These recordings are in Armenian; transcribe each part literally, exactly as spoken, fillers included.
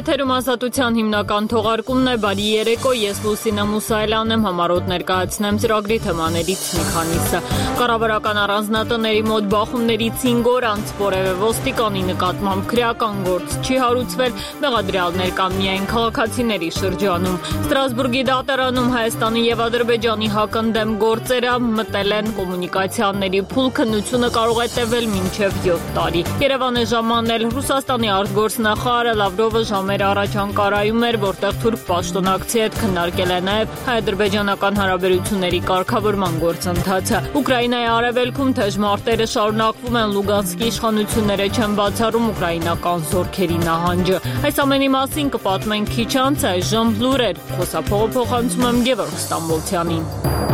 Եթերում ազատության հիմնական թողարկումն է, բարի երեկո, ես Լուսինե Մուսայելյանն եմ, համառոտ ներկայացնեմ ծրագրի թեմաներից մի քանիսը։ Կառավարական առանձնատների մոտ բախումներից հինգ օր անց որևէ ոստիկանի նկատմամբ քրեական գործ չի հարուցվել, մեղադրյալներ կան միայն քաղաքացիների շրջանում։ Ստրասբուրգի դատարանում Հայաստանի եւ Ադրբեջանի հակընդդեմ գործերը մտել են կոմունիկացիաների փուլ, քննությունը կարող է տևել մինչև յոթ տարի։ Երևանը ժամանել Ռուսաստանի արտգործնախարար Լավրովը ժամեր առաջ Անկարայում էր, որտեղ թուրք պաշտոնակցի հետ քննարկել է նաև հայ-ադրբեջանական հարաբերությունների կարգավորման գործընթացը։ Ուկրաինայի արևելքում թեժ մարտերը շարունակվում են, Լուգանսկի իշխանությունները չեն բացառում ուկրաինական զորքերի նահանջը։ Այս ամենի մասին կպատմենք քիչ անց, այժմ լուրեր, խոսափողը փոխանցում եմ Գևորգ Ստամբոլցյանին։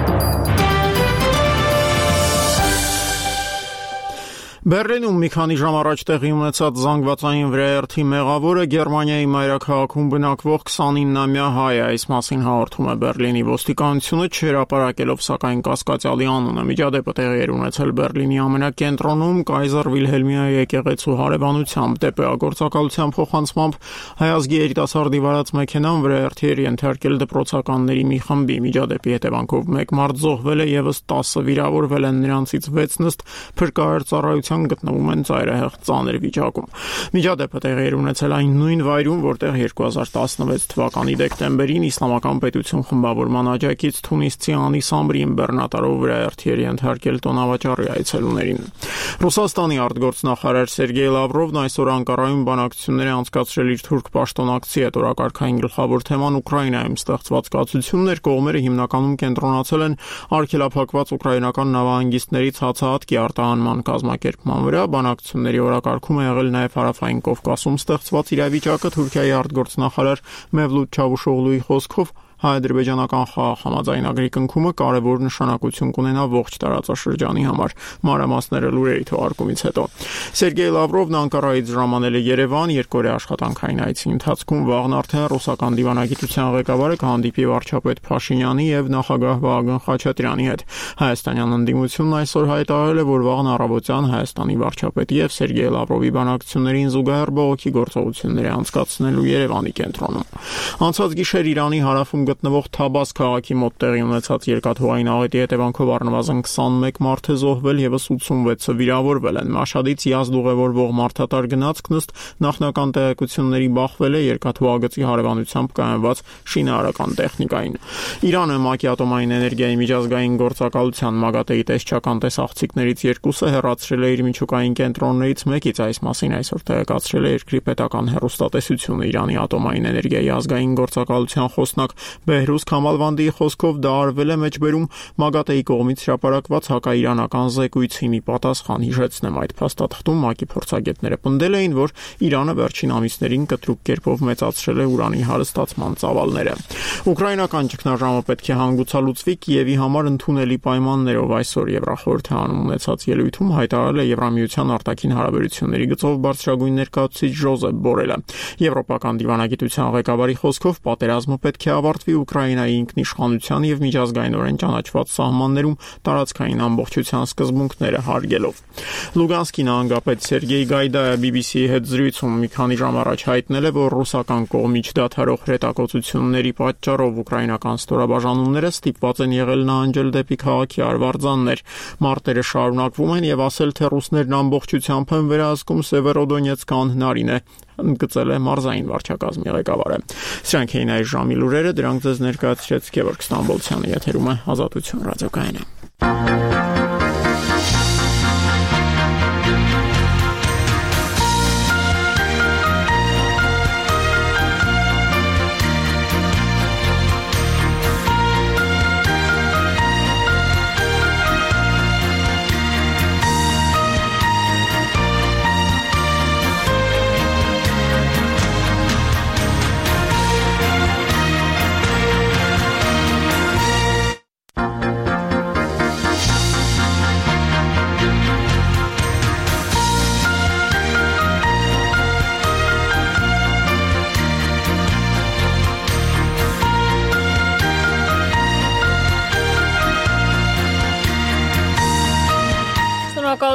Բեռլինում մի քանի ժամ առաջ տեղի ունեցած զանգվածային վրաերթի մեղավորը Գերմանիայի մայրաքաղաքում բնակվող քսանիննամյա հայ է, այս մասին հաղորդում է Բեռլինի ոստիկանությունը, չհրապարակելով սակայն կասկածյալի անունը։ Միջադեպը տեղի էր ունեցել Բեռլինի ամենակենտրոնում Կայզեր Վիլհելմիայի եկեղեցու հարևանությամբ։ ՏՊԱ գործակալության փոխանցմամբ հայ ազգի երիտասարդի վարած մեքենան վրաերթի էր ենթարկել դպրոցականների մի խմբի։ Միջադեպի հետևանքով մեկ մարդ զոհվել է, եւս տասը վիրավորվել են, նրանցից վեց նստ փրկարար ծառայության գտնվում են ծայրահեղ ծանր վիճակում։ Միջադեպը տեղի էր ունեցել այն նույն վայրում, որտեղ երկու հազար տասնվեց թվականի դեկտեմբերին Իսլամական պետություն խմբավորման աջակից թունիսցի Անիս Ամրին բեռնատարով վրաերթի էր ենթարկել տոնավաճառի այցելուներին։ Ռուսաստանի արտգործնախարար Սերգեյ Լավրովն այսօր Անկարայում բանակցություններ է անցկացրել իր թուրք պաշտոնակցի հետ։ Օրակարգային գլխավոր թեման Ուկրաինայում ստեղծված կացություններ, կողմերը հիմնականում կենտրոնացել են արգելափակված ուկրաինական նավահանգիստներից հացահատկի արտահանման կազմակերպման վրա։ Բանակցությունների օրակարգում է եղել նաև Հարավային Կովկասում ստեղծված իրավիճակը։ Թուրքիայի արտգործնախարար Մևլութ Չավուշօղլուի խոսքով հայ-ադրբեջանական խաղաղ համաձայնագրի կնքումը կարևոր նշանակություն կունենա ողջ տարածաշրջանի համար։ Մանրամասները լուրերի թողարկումից հետո Սերգեյ Լավրովն Անկարայից ժամանել է Երևան երկօրյա աշխատանքային այցի ընթացքում վաղն արդեն ռուսական դիվանագիտության ղեկավարը կհանդիպի վարչապետ Փաշինյանի եւ նախագահ Վահագն Խաչատրյանի հետ։ Հայաստանյան ընդդիմությունն այսօր հայտարարել է, որ վաղն առավոտյան Հայաստանի վարչապետի եւ Սերգեյ Լավրովի բանակցություններին զուգահեռ բողոքի գործողություններ է անցկացնելու Երևանի կենտրոնում։ Անցած գիշեր Իրանի հարավում գտնվող Թաբաս քաղաքի մոտ տեղի ունեցած երկաթուղային աղետի հետևանքով առնվազն քսանմեկ մարդ է զոհվել, եւս ութսունվեցը վիրավորվել են։ Մաշհադից Յազդ ուղևորվող մարդատար գնացքն ըստ նախնական տեղեկությունների բախվել է երկաթուղագծի հարևանությամբ կայանված շինարարական տեխնիկային։ Իրանը ՄԱԿ-ի ատոմային էներգիայի միջազգային գործակալության ՄԱԳԱՏԷ-ի տեսչական տեսախցիկներից երկուսը հեռացրել է իր միջուկային կենտրոններից մեկից։ Այս մասին այսօր տեղեկացրել է երկրի պետական հեռուստատեսությունը։ Իրանի ատոմային էներգիայի ազգային գործակալության խոսնակ Բեհրուզ Քամալվանդիի խոսքով դա արվել է մեջբերում ՄԱԳԱՏԷ-ի կողմից հրապարակված հակաիրանական զեկույցի մի պատասխան։ Հիշեցնեմ, այդ փաստաթղթում ՄԱԿ-ի փորձագետները պնդել էին, որ Իրանը վերջին ամիսներին կտրուկ կերպով մեծացրել է ուրանի հարստացման ծավալները։ Ուկրաինական ճգնաժամը պետք է հանգուցալուծվի Կիևի համար ընդունելի պայմաններով։ Այսօր Եվրախորհրդի անում ունեցած ելույթում հայտարարել է Եվրամիության արտաքին հարաբերությունների գծով բարձրագույն ներկայացուցիչ Ժոզեփ Բորելը։ Եվրոպական դիվանագիտության ղեկավարի խոսքով պատերազմը պետք է ավարտվի Ուկրաինայի ինքնիշխանության եւ միջազգայինորեն ճանաչված սահմաններում տարածքային ամբողջության սկզբունքները հարգելով։ Լուգանսկի նահանգապետ Սերգեյ Գայդայը բի բի սի-ի հետ զրույցում մի քանի ժամ առաջ հայտնել է, որ ռուսական կողմի չդադարող հրետակոծությունների պատճառով ուկրաինական ստորաբաժանումները ստիպված են եղել նահանջել դեպի քաղաքի արվարձաններ։ Մարտերը շարունակվում են եւ ասել, թե ռուսներն ամբողջությամբ են վերահսկում Սևերոդոնեցկ անհնարին է, ընդգծել է մարզային վարչակազմի ղեկավարը։ Սրանք էին այս ժամի լուրերը, դրանք ձեզ ներկայացրեց Գևորգ Ստամբոլցյանը, եթերում է Ազատություն ռադիոկայանը։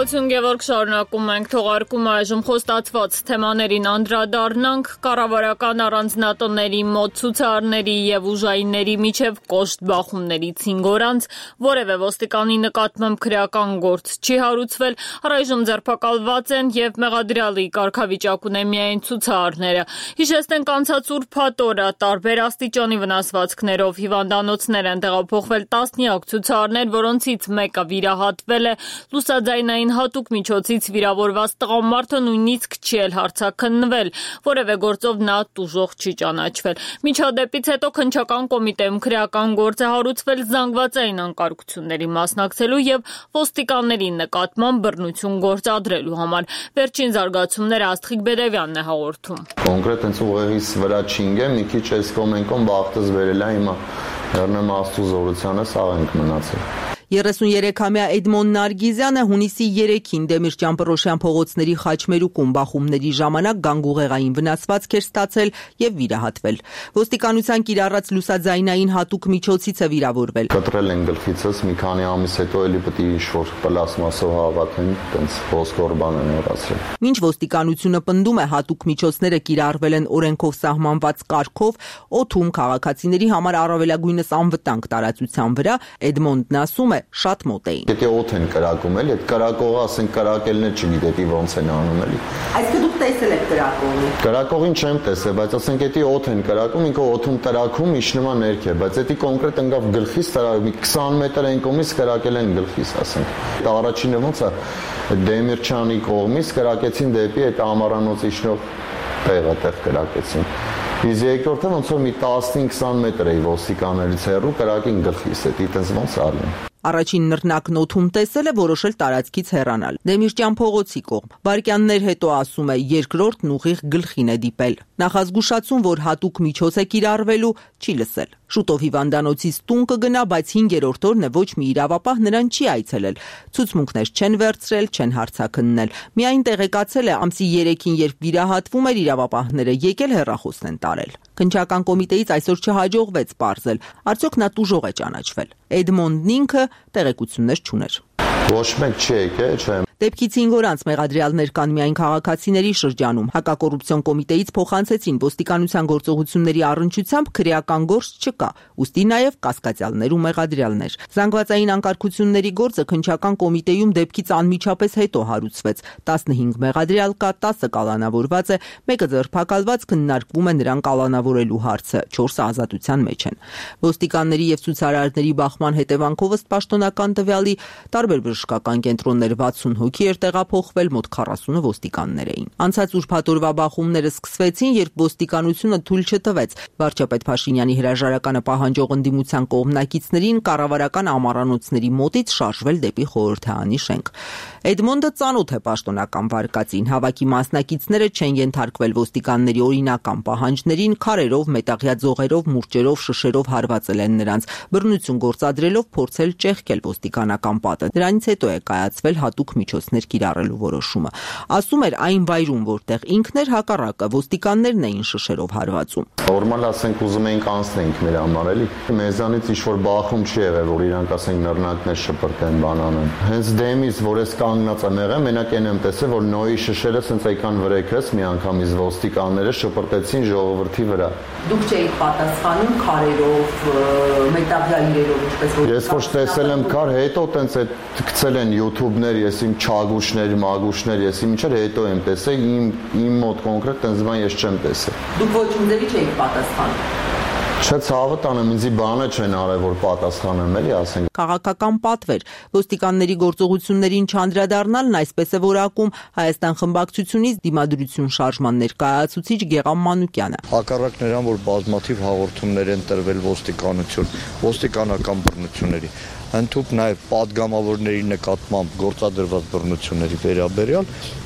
Շնորհակալություն Գևորգ, շարունակում ենք թողարկումը այժմ խոստացված թեմաներին անդրադառնանք կառավարական առանձնատների մոտ ցուցարների եւ ուժայինների միջև կոշտ բախումներից հինգ օր անց որևէ ոստիկանի նկատմամբ քրեական գործ չի հարուցվել, առայժմ ձերբակալված են եւ մեղադրյալի կարգավիճակ ունեն միայն ցուցարները։ Հիշեցնենք անցած ուրբաթ օրը տարբեր աստիճանի վնասվածքներով հիվանդանոցներ են տեղափոխվել տասնյակ ցուցարներ, որոնցից մեկը վիրահատվել է լուսաձայնային հատուկ միջոցից վիրավորված տղամարդը նույնիսկ չի էլ հարցաքննվել, որևէ գործով նա տուժող չի ճանաչվել։ Միջադեպից հետո քննչական կոմիտեում քրեական գործ է հարուցվել զանգվածային անկարգությունների մասնակցելու եւ ոստիկանների նկատմամբ բռնություն գործադրելու համար։ Վերջին զարգացումները Աստղիկ Բեդևյանն է հաղորդում։ Կոնկրետ հենց ուղեղից վրա չինգ է, մի քիչ էս կոմենկոն բախտս վերել է հիմա Հեռնեմ Աստծո զորությանը սաղ ենք մնացել։ երեսուներեքամյա Էդմոն Նարգիզյանը հունիսի երեքին Դեմիրճան-Պռոշյան փողոցների խաչմերուկում բախումների ժամանակ գանգուղեղային վնասվածք էր ստացել եւ վիրահատվել։ Ոստիկանության կիրառած լուսաձայնային հատուկ միջոցից է վիրավորվել։ Կտրել են գլխիցս, մի քանի ամիս հետո էլի պետք է ինչ-որ պլաստմասով հավաքեն, տենց ոսկոր բան են եղացրել։ Մինչ ոստիկանությունը պնդում է հատուկ միջոցները կիրառվել են օրենքով սահմանված կարգով, օդում քաղաքացիների համար առավելագույնս անվտանգ տարածության վրա, Էդմոնդն ասում է շատ մոտ էին։ Եթե օդ են կրակում էլի, այդ կրակողը ասենք կրակելն է չգիտի ոնց են անում էլի։ Այսինքն դուք տեսել եք կրակողին։ Կրակողին չեմ տեսել, բայց ասենք եթե օդ են կրակում, ինքը օդում տրակում իջնումա ներքև, բայց եթե կոնկրետ ընկավ գլխից տրակում, քսան մետր այն կողմից կրակել են գլխից, ասենք։ Դա առաջինը ոնց է Դեմիրճանի կողմից կրակեցին դեպի այդ ամառանոց իջնող տեղը տեղ կրակեցին։ Իսկ երկրորդը ոնց որ մի տասնհինգ քսան մետր է ոստիկաններից հեռու կրակին գլխից, դա այտենց ոնց արին։ Առաջին նռնակն օդում տեսել է, որոշել տարածքից հեռանալ։ Դեմիրճան փողոցի կողմ։ Վարկյաններ հետո ասում է, երկրորդն ուղիղ գլխին է դիպել։ Նախազգուշացում, որ հատուկ միջոց է կիրառվելու, չի լսել։ Շուտով հիվանդանոցից տուն կգնա, բայց հինգերորդ օրն է ոչ մի իրավապահ նրան չի այցելել։ Ցուցմունքներ չեն վերցրել, չեն հարցաքննել։ Միայն տեղեկացել է ամսի երեքին, երբ վիրահատվում էր, իրավապահները եկել հեռախոսն են տարել։ Քննչական կոմիտեից այսօր չհաջողվեց պարզել, արդյոք նա տուժող է ճանաչվել։ Էդմոնդն ինքը տեղեկություններ չուներ։ Ոչ մեկ չի եկել, չէ։ Դեպքից հինգ օր անց մեղադրյալներ կան միայն քաղաքացիների շրջանում։ Հակակոռուպցիոն կոմիտեից փոխանցեցին ոստիկանության գործողությունների առնչությամբ քրեական գործ չկա, ուստի նաև կասկածյալներ ու մեղադրյալներ։ Զանգվածային անկարգությունների գործը քննչական կոմիտեում դեպքից անմիջապես հետո հարուցվեց։ տասնհինգ մեղադրյալ կա, տասը կալանավորված է, մեկը ձերբակալված, քննարկվում է նրան կալանավորելու հարցը, չորսը ազատության մեջ են։ Ոստիկանների եւ ցուցարարների բախման հետևանքով ըստ պաշտոնական տվյալի տարբեր բժշկական կենտրոններ վաթսուն հոգի էր տեղափոխվել, մոտ քառասունը ոստիկաններ էին։ Անցած ուրբաթ օրվա բախումները սկսվեցին, երբ ոստիկանությունը թույլ չտվեց վարչապետ Փաշինյանի հրաժարականը պահանջող ընդդիմության կողմնակիցներին կառավարական ամառանոցների մոտից շարժվել դեպի խորհրդարանի շենք։ Էդմոնդը ծանոթ է պաշտոնական վարկածին, հավաքի մասնակիցները չեն ենթարկվել ոստիկանների օրինական պահանջներին, քարերով, մետաղյա ձողերով, մուրճերով, շշերով հարվածել են նրանց, բռնություն գործադրելով փորձել ճեղքել ոստիկանական պատը։ Դրանից հետո է կայացվել հատուկ միջոցներ կիրառելու որոշումը։ Ասում էր այն վայրում, որտեղ ինքն էր, հակառակը ոստիկաններն էին շշերով հարվածում։ Նորմալ ասենք ուզում էինք անցնենք մեր համար էլի։ Մեզանից ինչ-որ բախում չի եղել, որ իրանք ասենք նռնակներ շպրտեն, բանանեն։ Հենց դեմից, որ ես կանգնած եմ եղել, մենակ այն եմ տեսել, որ նոյի շշերը սենց եկան վրեքս, մի անգամից ոստիկանները շպրտեցին ժողովրդի վրա։ Դուք չէիք պատասխանում քարերով, մետաղյա իրերով, ինչպես որ Ես ոչ տեսել եմ քար, հետո տենց այդ գցել են YouTube-ներ, ես իմ չագուշներ, մագուշներ, ես իմ ինչեր հետո եմ տեսել, իմ իմ մոտ կոնկրետ տենց բան ես չեմ տեսել։ Դուք ոչ ինձևի չէիք պատասխանում։ Չէ, ցավը տանեմ, ինձի բանը չեն արել, որ պատասխանեմ, էլի ասենք։ Քաղաքական պատվեր ոստիկանների գործողություններին չանդրադառնալն այսպես է որակում Հայաստան խմբակցությունից դիմադրություն շարժման ներկայացուցիչ Գեգամ Մանուկյանը։ Հակառակ նրան, որ բազմաթիվ հաղորդումներ են տրվել ոստիկանություն, ոստիկանական բռնությունների, ընդհանուր նաև պատգամավորների նկատմամբ գործադրված բռնությունների վերաբերյալ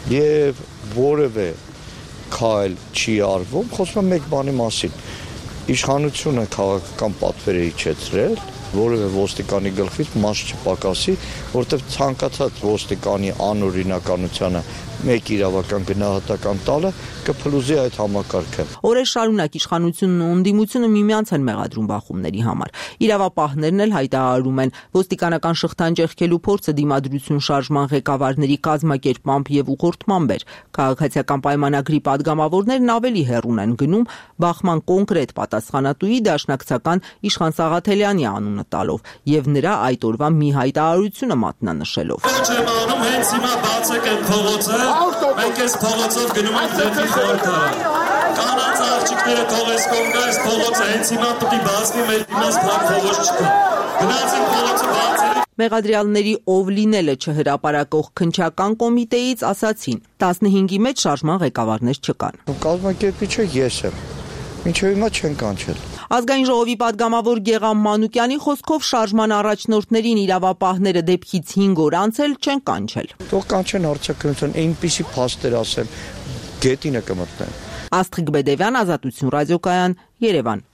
եւ որևէ քայլ չի արվում, խոսում եմ մեկ բանի մասին։ Իշխանությունը քաղաքական պատվեր է իջեցրել, որևէ ոստիկանի գլխից մաս չպակասի, որտեղ ցանկացած ոստիկանի անօրինականությանը մեկ իրավական գնահատական տալը կփլուզի այդ համակարգը։ Օրեր շարունակ իշխանությունն ու ընդդիմությունը միմյանց են մեղադրում բախումների համար։ Իրավապահներն էլ հայտարարում են, ոստիկանական շղթան ճեղքելու փորձը դիմադրություն շարժման ղեկավարների կազմակերպմամբ եւ ուղղորդմամբ էր։ Քաղաքացիական պայմանագրի падգամավորներն ավելի հեռուն են գնում բախման կոնկրետ պատասխանատուի դաշնակցական Իշխան Սաղաթելյանի անունը տալով եւ նրա այդ օրվա մի հայտարարությունը մատնանշելով։ Հենց հիմա բացեք այդ փողոցը, մենք այս փողոցով գնում ենք դեպի խորհրդարան։ Կանանց աղջիկները թողես կողմ այս փողոցը հենց հիմա պետք է բացվի, մեր դիմաց փակ փողոց չկա։ Գնացին փողոցը բացել։ Մեղադրյալների ով լինելը չհրապարակող քննչական կոմիտեից ասացին, տասնհինգի մեջ շարժման ղեկավարներ չկան։ Կազմակերպիչը ես եմ։ Մինչև հիմա չեն կանչել։ Ազգային ժողովի падգամավոր Գեղամ Մանուկյանի խոսքով շարժման առաջնորդներին իրավապահները դեպքից հինգ օր անցել չեն կանչել։ Թող կանչեն հարցակրթություն, այնպիսի փաստեր ասեմ, գետինը կմտնեն։ Աստղիկ Բեդևյան, Ազատություն ռադիոկայան, Երևան։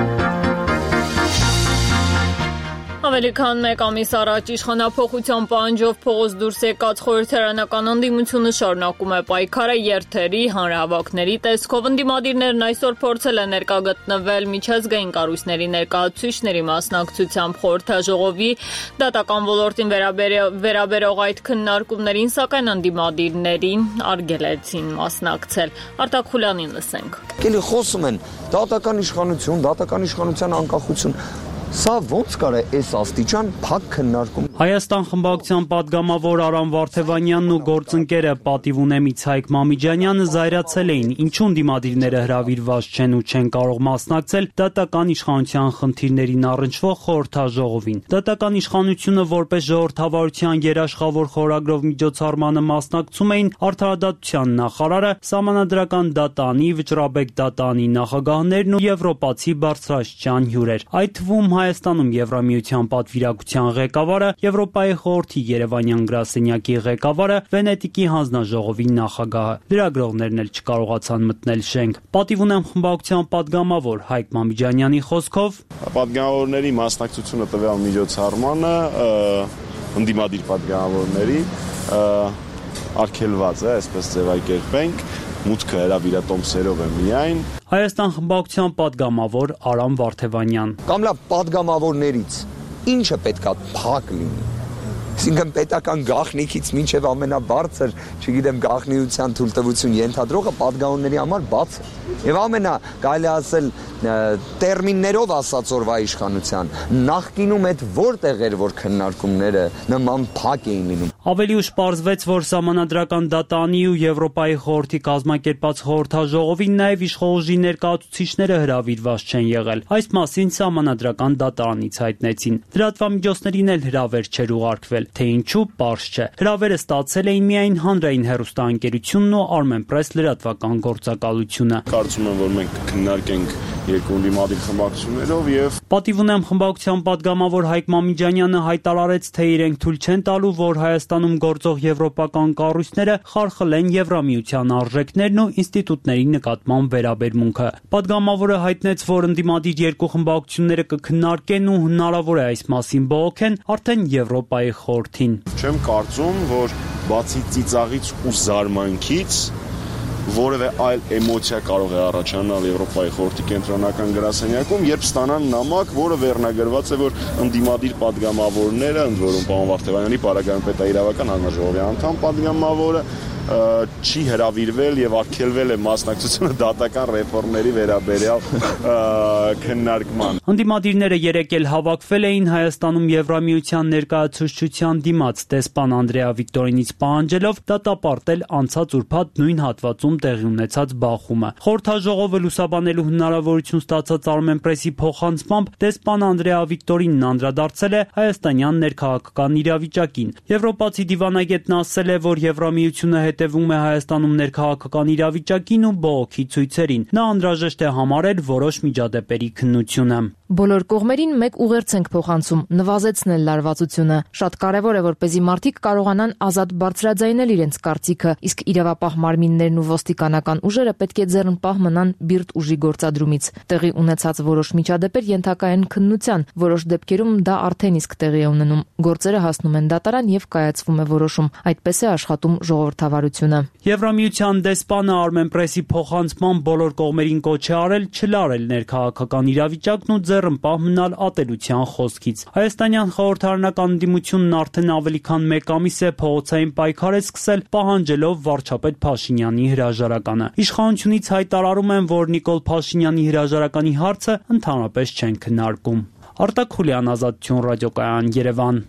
Ավելի քան մեկ ամիս առաջ իշխանափոխության պահանջով փողոց դուրս եկած խորհրդարանական ընդդիմությունը շարունակում է պայքարը երթերի, հանրահավաքների տեսքով։ Ընդդիմադիրներն այսօր փորձել են ներկա գտնվել միջազգային կառույցների ներկայացուցիչների մասնակցությամբ խորհրդաժողովի դատական ոլորտին վերաբերող այդ քննարկումներին, սակայն ընդդիմադիրներին արգելեցին մասնակցել։ Արտակ Խուլյանին լսենք։ Կելի խոսում են դատական իշխանություն, դատական իշխանության անկախություն։ Սա ոնց կարա այս աստիճան փակ քննարկում։ Հայաստան խմբակցության падգամավոր Արամ Վարդևանյանն ու գործընկերը պատիվ ունեմից Հայկ Մամիջանյանը զայրացել էին, ինչու ընդդիմադիրները հրավիրված չեն ու չեն կարող մասնակցել դատական իշխանության խնդիրներին առնչվող խորհրդաժողովին։ Դատական իշխանությունը որպես ժողովրդավարության երաշխավոր խորագրով միջոցառմանը մասնակցում էին արդարադատության նախարարը, սահմանադրական դատանի, վճռաբեկ դատանի նախագահներն ու եվրոպացի բարձրաստիճան հյուրեր։ Այդ թվում Հայաստանում Եվրամիության պատվիրակության ղեկավարը, Եվրոպայի խորհրդի Երևանյան գրասենյակի ղեկավարը, Վենետիկի հանձնաժողովի նախագահը։ Լրագրողներն էլ չկարողացան մտնել շենք։ Պատիվ ունեմ խմբակցության падգամավոր Հայկ Մամիջանյանի խոսքով падգամավորների մասնակցությունը տվյալ միջոցառմանը ընդդիմադիր падգամավորների արգելված է, այսպես ձևակերպենք, մուտքը հրավիրատոմսերով է միայն։ Հայաստան խմբակցության падգամավոր Արամ Վարդևանյան։ Կամ լավ падգամավորներից ինչը պետքա փակ լինի։ Այսինքն պետական գաղտնիքից մինչև ամենաբարձր, չգիտեմ, գաղտնիության թույլտվություն ենթադրողը падգամավորների համար բաց է։ Եվ ամենա կարելի ասել տերմիններով ասած օրվա իշխանության նախկինում այդ որտեղ էր որ քննարկումները նման փակ էին լինում։ Ավելի ուշ պարզվեց, որ սահմանադրական դատանի ու Եվրոպայի խորհրդի կազմակերպած խորհրդաժողովին նաև իշխողժի ներկայացուցիչները հրավիրված չեն եղել։ Այս մասին սահմանադրական դատարանից հայտնեցին։ Լրատվամիջոցներին էլ հրավեր չէր ուղարկվել, թե ինչու պարզ չէ։ Հրավերը ստացել էին միայն հանրային հեռուստաընկերությունն ու Armenpress լրատվական գործակալությունը։ Կարծում եմ, որ մենք կքննարկենք երկու ընդդիմադիր խմբակցություններով եւ Պատիվ ունեմ խմբակցության падգամավոր Հայկ Մամիջանյանը հայտարարեց, թե իրենք թույլ չեն տալու, որ Հայաստանում գործող եվրոպական կառույցները խարխլեն Եվրամիության արժեքներն ու ինստիտուտների նկատմամբ վերաբերմունքը։ Падգամավորը հայտնեց, որ ընդդիմադիր երկու խմբակցությունները կքննարկեն ու հնարավոր է այս մասին բողոքեն արդեն Եվրոպայի խորհրդին։ Չեմ կարծում, որ բացի ծիծաղից ու զարմանքից որևէ այլ էմոցիա կարող է առաջանալ Եվրոպայի խորհրդի կենտրոնական գրասենյակում, երբ ստանան նամակ, որը վերնագրված է, որ ընդդիմադիր падգամավորները, ընդ որում պարոն Վարդևանյանի պարագայում պետաիրավական հանձնաժողովի անդամ падգամավորը չի հրավիրվել եւ արգելվել է մասնակցությունը դատական ռեֆորմների վերաբերյալ քննարկման։ Ընդդիմադիրները երեկ էլ հավաքվել էին Հայաստանում Եվրամիության ներկայացուցչության դիմաց դեսպան Անդրեա Վիկտորինից պահանջելով դատապարտել անցած ուրբաթ նույն հատվածում տեղի ունեցած բախումը։ Խորհրդաժողովը լուսաբանելու հնարավորություն ստացած Armenpress-ի փոխանցմամբ դեսպան Անդրեա Վիկտորինն անդրադարձել է հայաստանյան ներքաղաքական իրավիճակին։ Եվրոպացի դիվանագետն ասել է, որ Եվրամիությունը հետևում է Հայաստանում ներքաղաքական իրավիճակին ու բողոքի ցույցերին։ Նա անհրաժեշտ է համարել որոշ միջադեպերի քննությունը։ Բոլոր կողմերին մեկ ուղերձ ենք փոխանցում՝ նվազեցնել լարվածությունը։ Շատ կարևոր է, որպեսզի մարդիկ կարողանան ազատ բարձրաձայնել իրենց կարծիքը, իսկ իրավապահ մարմիններն ու ոստիկանական ուժերը պետք է ձեռնպահ մնան բիրտ ուժի գործադրումից։ Տեղի ունեցած որոշ միջադեպեր ենթակա են քննության, որոշ դեպքերում դա արդեն իսկ տեղի է ունենում։ Գործերը հասնում են դատարան եւ կայացվում է որոշում։ Այդպես է աշխատում ժողովրդավարությունը։ Եվրամիության դեսպանը Armen Press-ի փոխանցման բոլոր կողմերին կոչ է արել չլարել ներքաղաքական իրավիճակն ու ձեռնպահ մնալ ատելության խոսքից։ Հայաստանյան խորհրդարանական ընդդիմությունն արդեն ավելի քան մեկ ամիս է փողոցային պայքար է սկսել, պահանջելով վարչապետ Փաշինյանի հրաժարականը։ Իշխանությունից հայտարարում են, որ Նիկոլ Փաշինյանի հրաժարականի հարցը ընդհանրապես չեն քննարկում։ Արտակ Խուլյան, Ազատություն ռադիոկայան, Երևան։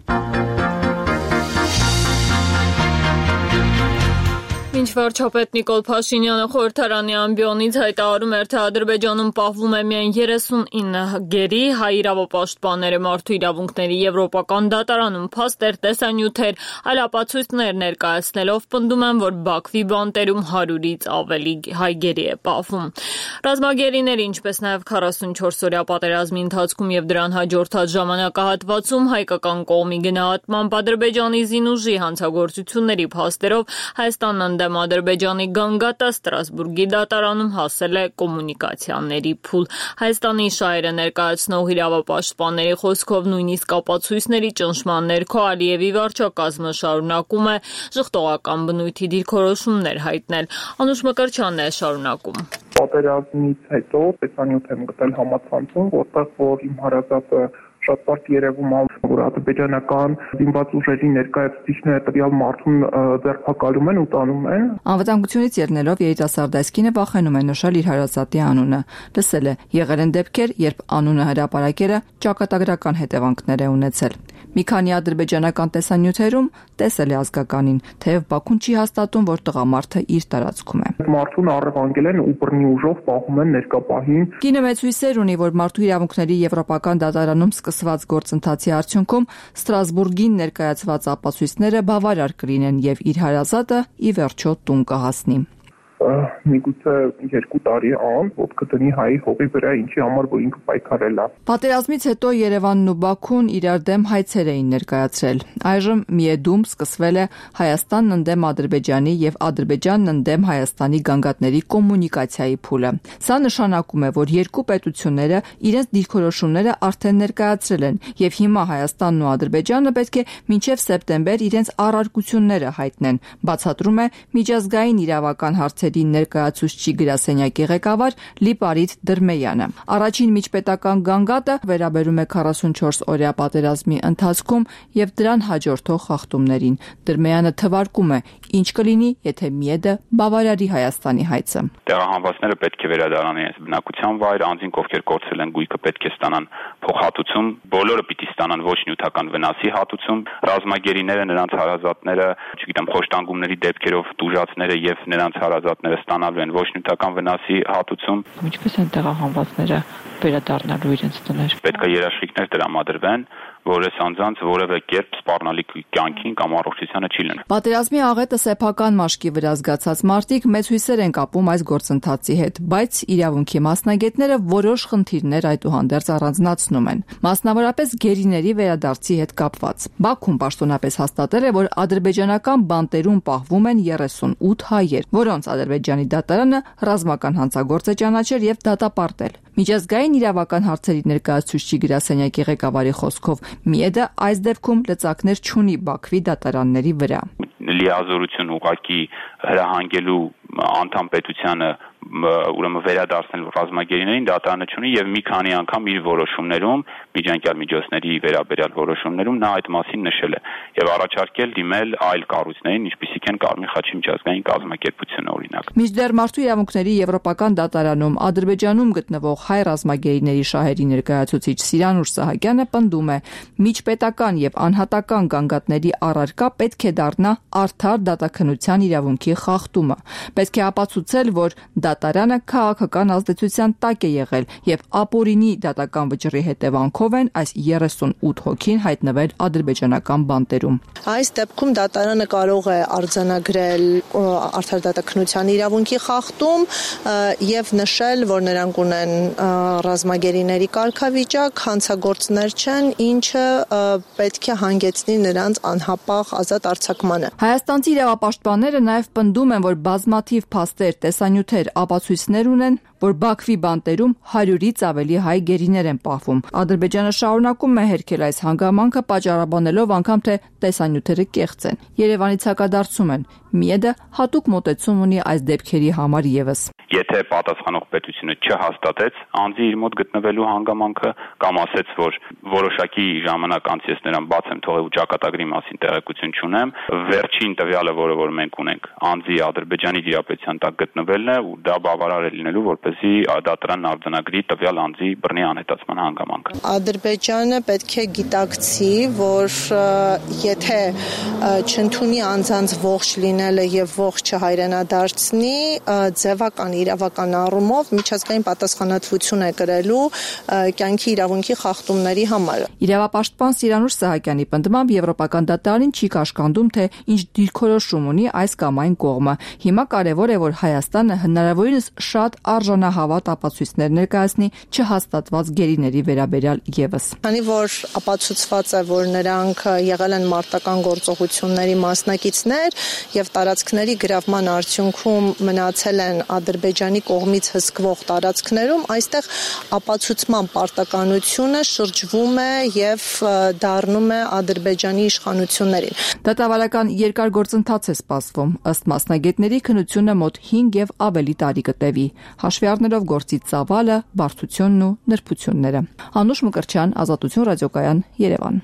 Մինչ վարչապետ Նիկոլ Փաշինյանը խորհրդարանի ամբիոնից հայտարարում էր, թե Ադրբեջանում պահվում է միայն երեսունինը գերի, հայ իրավապաշտպանները մարդու իրավունքների եվրոպական դատարանում փաստեր, տեսանյութեր, այլ ապացույցներ ներկայացնելով պնդում են, որ Բաքվի բանտերում հարյուրից ավելի հայ գերի է պահվում։ Ռազմագերիների, ինչպես նաև քառասունչորս օրյա պատերազմի ընթացքում եւ դրան հաջորդած ժամանակահատվածում հայկական կողմի գնահատմամբ Ադրբեջանի զինուժի հանցագործությունների փաստերով Հայաստանն Ադրբեջանի Գանգատա Ստրասբուրգի դատարանում հասել է կոմունիկացիաների փուլ։ Հայաստանի շահերը ներկայացնող իրավապաշտպանների խոսքով նույնիսկ ապացույցների ճնշման ներքո Ալիևի վարչակազմը շարունակում է ժխտողական բնույթի դիրքորոշումներ հայտնել։ Անուշ Մկրտչյանն է շարունակում։ Պատերազմից հետո տեսանյութ եմ գտել համացանցում, որտեղ որ իմ հարազատը շատ բարդ երևում է, որ ադրբեջանական զինված ուժերի ներկայացուցիչները տվյալ մարդուն ձերբակալում են ու տանում են։ Անվտանգությունից ելնելով երիտասարդ այսկինը վախենում է նշել իր հարազատի անունը։ Լսել է, եղել են դեպքեր, երբ անունը հրապարակելը ճակատագրական հետևանքներ է ունեցել։ Մի քանի ադրբեջանական տեսանյութերում տեսել է ազգականին, թեև Բաքուն չի հաստատում, որ տղամարդը իր տարածքում է։ Մարդուն առևանգել են ու բռնի ուժով պահում են ներկապահին։ Կինը մեծ հույսեր ունի, որ մարդու իրավունքների եվրոպական դատարանում սկսված գործընթացի արդյունքում Ստրասբուրգին ներկայացված ապացույցները բավարար կլինեն եւ իր հարազատը ի վերջո տուն կհասնի։ Միգուցե երկու տարի անց ոտքը դնի հայի հողի վրա, ինչի համար որ ինքը պայքարել է։ Պատերազմից հետո Երևանն ու Բաքուն իրար դեմ հայցեր էին ներկայացրել։ Այժմ Միեդում սկսվել է Հայաստանն ընդդեմ Ադրբեջանի եւ Ադրբեջանն ընդդեմ Հայաստանի գանգատների կոմունիկացիայի փուլը։ Սա նշանակում է, որ երկու պետությունները իրենց դիրքորոշումները արդեն ներկայացրել են եւ հիմա Հայաստանն ու Ադրբեջանը պետք է մինչեւ սեպտեմբեր իրենց առարկությունները հայտնեն, բացատրում է միջազգային իրավական հարցերի ներկայացուցիչի գրասենյակի ղեկավար Լիպարիտ Դրմեյանը։ Առաջին միջպետական գանգատը վերաբերում է քառասունչորս օրյա պատերազմի ընթացքում եւ դրան հաջորդող խախտումներին։ Դրմեյանը թվարկում է, ինչ կլինի, եթե Միեդը բավարարի Հայաստանի հայցը։ Տեղահանվածները պետք է վերադառնան իրենց բնակության վայր, անձինք ովքեր կորցրել են գույքը պետք է ստանան փոխհատուցում, բոլորը պիտի ստանան ոչ նյութական վնասի հատուցում, ռազմագերիները, նրանց հարազատները, չգիտեմ, խոշտանգումների դեպքերով տուժածները եւ նրանց հարազատները ստանալու են ոչ նյութական վնասի հատուցում։ Ինչպես են տեղահանվածները վերադառնալու իրենց տներ։ Պետք է երաշխիքներ տրամադրվեն, որ այս անձանց որևէ կերպ սպառնալիք կյանքին կամ առողջությանը չի լինի։ Պատերազմի աղետը սեփական մաշկի վրա զգացած մարդիկ մեծ հույսեր են կապում այս գործընթացի հետ, բայց իրավունքի մասնագետները որոշ խնդիրներ այդուհանդերձ առանձնացնում են, մասնավորապես գերիների վերադարձի հետ կապված։ Բաքուն պաշտոնապես հաստատել է, որ ադրբեջանական բանտերում պահվում են երեսունութ հայեր, որոնց Ադրբեջանի դատարանը ռազմական հանցագործ է ճանաչել եւ դատապարտել։ Միջազգային իրավական հարցերի ներկայացուցիչի գրասենյակի ղեկավարի խոսքով Միեդը այս դեպքում լծակներ չունի Բաքվի դատարանների վրա։ Լիազորություն ուղղակի հրահանգելու անդամ պետությանը ուրեմն վերադարձնել ռազմագերիներին դատարանը չունի եւ մի քանի անգամ իր որոշումներում միջանկյալ միջոցների վերաբերյալ որոշումներում նա այդ մասին նշել է եւ առաջարկել դիմել այլ կառույցներին, ինչպիսիք են Կարմիր խաչի միջազգային կազմակերպությունը օրինակ։ Մինչդեռ մարդու իրավունքների եվրոպական դատարանում Ադրբեջանում գտնվող հայ ռազմագերիների շահերի ներկայացուցիչ Սիրանուշ Սահակյանը պնդում է, միջպետական եւ անհատական գանգատների առարկա պետք է դառնա արդար դատաքննության իրավունքի խախտումը։ Պետք է ապացուցել, որ դա դատարանը քաղաքական ազդեցության տակ է եղել եւ ապօրինի դատական վճռի հետևանքով են այս երեսունութ հոգին հայտնվել ադրբեջանական բանտերում։ Այս դեպքում դատարանը կարող է արձանագրել արդար դատաքննության իրավունքի խախտում եւ նշել, որ նրանք ունեն ռազմագերիների կարգավիճակ, հանցագործներ չեն, ինչը պետք է հանգեցնի նրանց անհապաղ ազատ արձակմանը։ Հայաստանցի իրավապաշտպանները նաև պնդում են, որ բազմաթիվ փաստեր, տեսանյութեր, ապացույցներ ունեն, որ Բաքվի բանտերում հարյուրից ավելի հայ գերիներ են պահվում։ Ադրբեջանը շարունակում է հերքել այս հանգամանքը, պատճառաբանելով անգամ թե տեսանյութերը կեղծ են։ Երևանից հակադարձում են։ Միեդը հատուկ մոտեցում ունի այս դեպքերի համար եւս։ Եթե պատասխանող պետությունը չհաստատեց անձի իր մոտ գտնվելու հանգամանքը կամ ասեց, որ որոշակի ժամանակ անց ես նրան բաց եմ թողել ու ճակատագրի մասին տեղեկություն չունեմ, վերջին տվյալը, որը որ մենք ունենք, անձի Ադրբեջանի դիապետության տակ գտնվելն է ու դա բավարար է լինելու, որպեսզի դատարանն արձանագրի տվյալ անձի բռնի անհետացման հանգամանքը։ Ադրբեջանը պետք է գիտակցի, որ եթե չընդունի անձանց ողջ լինելը եւ ողջ չհայրենադարձնի, ձևական իրավական առումով միջազգային պատասխանատվություն է կրելու կյանքի իրավունքի խախտումների համար։ Իրավապաշտպան Սիրանուշ Սահակյանի պնդմամբ եվրոպական դատարանին չի կաշկանդում, թե ինչ դիրքորոշում ունի այս կամ այն կողմը։ Հիմա կարևոր է, որ Հայաստանը հնարավորինս շատ արժանահավատ ապացույցներ ներկայացնի չհաստատված գերիների վերաբերյալ եւս։ Քանի որ ապացուցված է, որ նրանք եղել են մարտական գործողությունների մասնակիցներ եւ տարածքների գրավման արդյունքում մնացել են Ադրբեջանի կողմից հսկվող տարածքներում, այստեղ ապացուցման պարտականությունը շրջվում է եւ դառնում է Ադրբեջանի իշխանություններին։ Դատավարական երկար գործընթաց է սպասվում։ Ըստ մասնագետների քննությունը մոտ հինգ եւ ավելի տարի կտևի, հաշվի առնելով գործի ծավալը, բարդությունն ու նրբությունները։ Անուշ Մկրտչյան, Ազատություն ռադիոկայան, Երևան։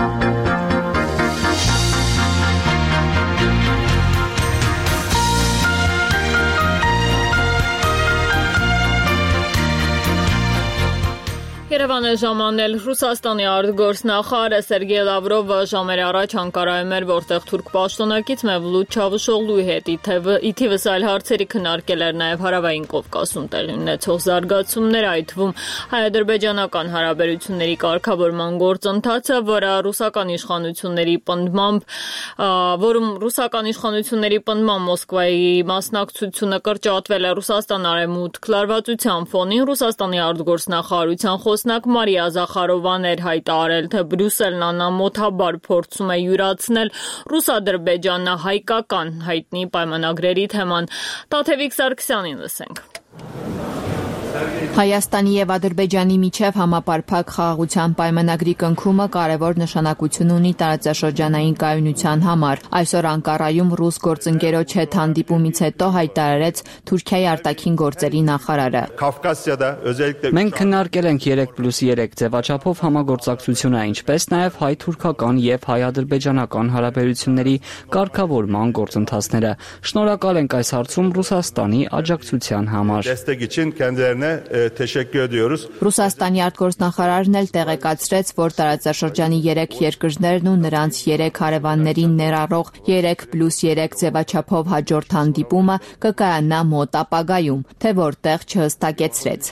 Երևանը ժամանել Ռուսաստանի արտգործնախարար Սերգեյ Լավրովը ժամեր առաջ Անկարայում էր, որտեղ թուրք պաշտոնակից Մևլութ Չավուշօղլուի հետ ի թիվս այլ հարցերի քննարկել էր նաև Հարավային Կովկասում տեղի ունեցող զարգացումներ, այդ թվում հայ-ադրբեջանական հարաբերությունների կարգավորման գործընթացը, որը ռուսական իշխանությունների պնդմամբ, որում ռուսական իշխանությունների պնդմամբ Մոսկվայի մասնակցությունը կրճատվել է Ռուսաստան արևմուտք լարվածության ֆոնին, Ռուսաստանի արտգործնախարարության խոսնակ Մարիա Զախարովան էր հայտարարել, թե Բրյուսելն անամոթաբար փորձում է յուրացնել ռուս-ադրբեջանահայկական հայտնի պայմանագրերի թեման։ Տաթևիկ Սարգսյանին լսենք։ Հայաստանի եւ Ադրբեջանի միջև համապարփակ խաղաղության պայմանագրի կնքումը կարևոր նշանակություն ունի տարածաշրջանային կայունության համար։ Այսօր Անկարայում ռուս գործընկերոջ հետ հանդիպումից հետո հայտարարեց Թուրքիայի արտաքին գործերի նախարարը։ Մենք քննարկել ենք երեք պլյուս երեք ձևաչափով համագործակցությունը, ինչպես նաև հայ-թուրքական եւ հայ-ադրբեջանական հարաբերությունների կարգավորման գործընթացները։ Շնորհակալ ենք այս հարցում Ռուսաստանի աջակցության համար։ Teşekkür ediyoruz. Ռուսաստանի արտգործնախարարն էլ տեղեկացրեց, որ տարածաշրջանի երեք երկրներն ու նրանց երեք հարևաններին ներառող երեք պլյուս երեք ձևաչափով հաջորդ հանդիպումը կկայանա մոտ ապագայում, թե որտեղ չհստակեցրեց։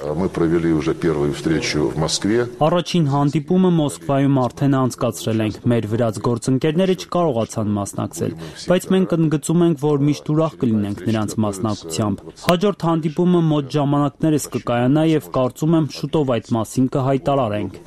Առաջին հանդիպումը Մոսկվայում արդեն անցկացրել ենք, մեր վրաց գործընկերները չկարողացան մասնակցել, բայց մենք ընդգծում ենք, որ միշտ ուրախ կլինենք նրանց մասնակցությամբ։ Հաջորդ հանդիպումը մոտ ժամանակներս կկայանա եւ կարծում եմ շուտով այդ մասին կհայտարարենք։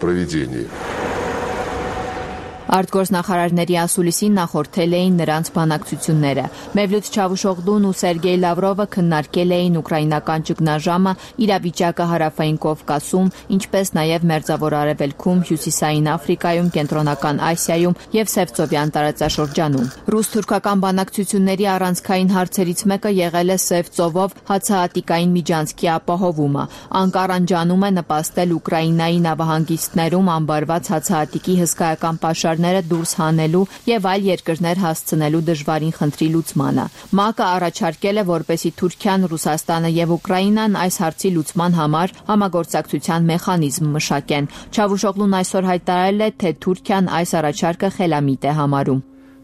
Արտգործնախարարների ասուլիսին նախորդել էին նրանց բանակցությունները։ Մևլութ Չավուշօղլուն ու Սերգեյ Լավրովը քննարկել էին ուկրաինական ճգնաժամը, իրավիճակը Հարավային Կովկասում, ինչպես նաև Մերձավոր Արևելքում, Հյուսիսային Աֆրիկայում, Կենտրոնական Ասիայում եւ Սևծովյան տարածաշրջանում։ Ռուս-թուրքական բանակցությունների առանցքային հարցերից մեկը եղել է Սևծովով հացահատիկային միջանցքի ապահովումը։ Անկարան ջանում է նպաստել Ուկրաինայի նավահանգիստներում ամբարված հացահատիկի հսկայական պաշար դուրս հանելու եւ այլ երկրներ հասցնելու դժվարին խնդրի լուծմանը։ ՄԱԿ-ը առաջարկել է, որպեսզի Թուրքիան, Ռուսաստանը եւ Ուկրաինան այս հարցի լուծման համար համագործակցության մեխանիզմ մշակեն։ Չավուշօղլուն այսօր հայտարարել է, թե Թուրքիան այս առաջարկը խելամիտ է համարում։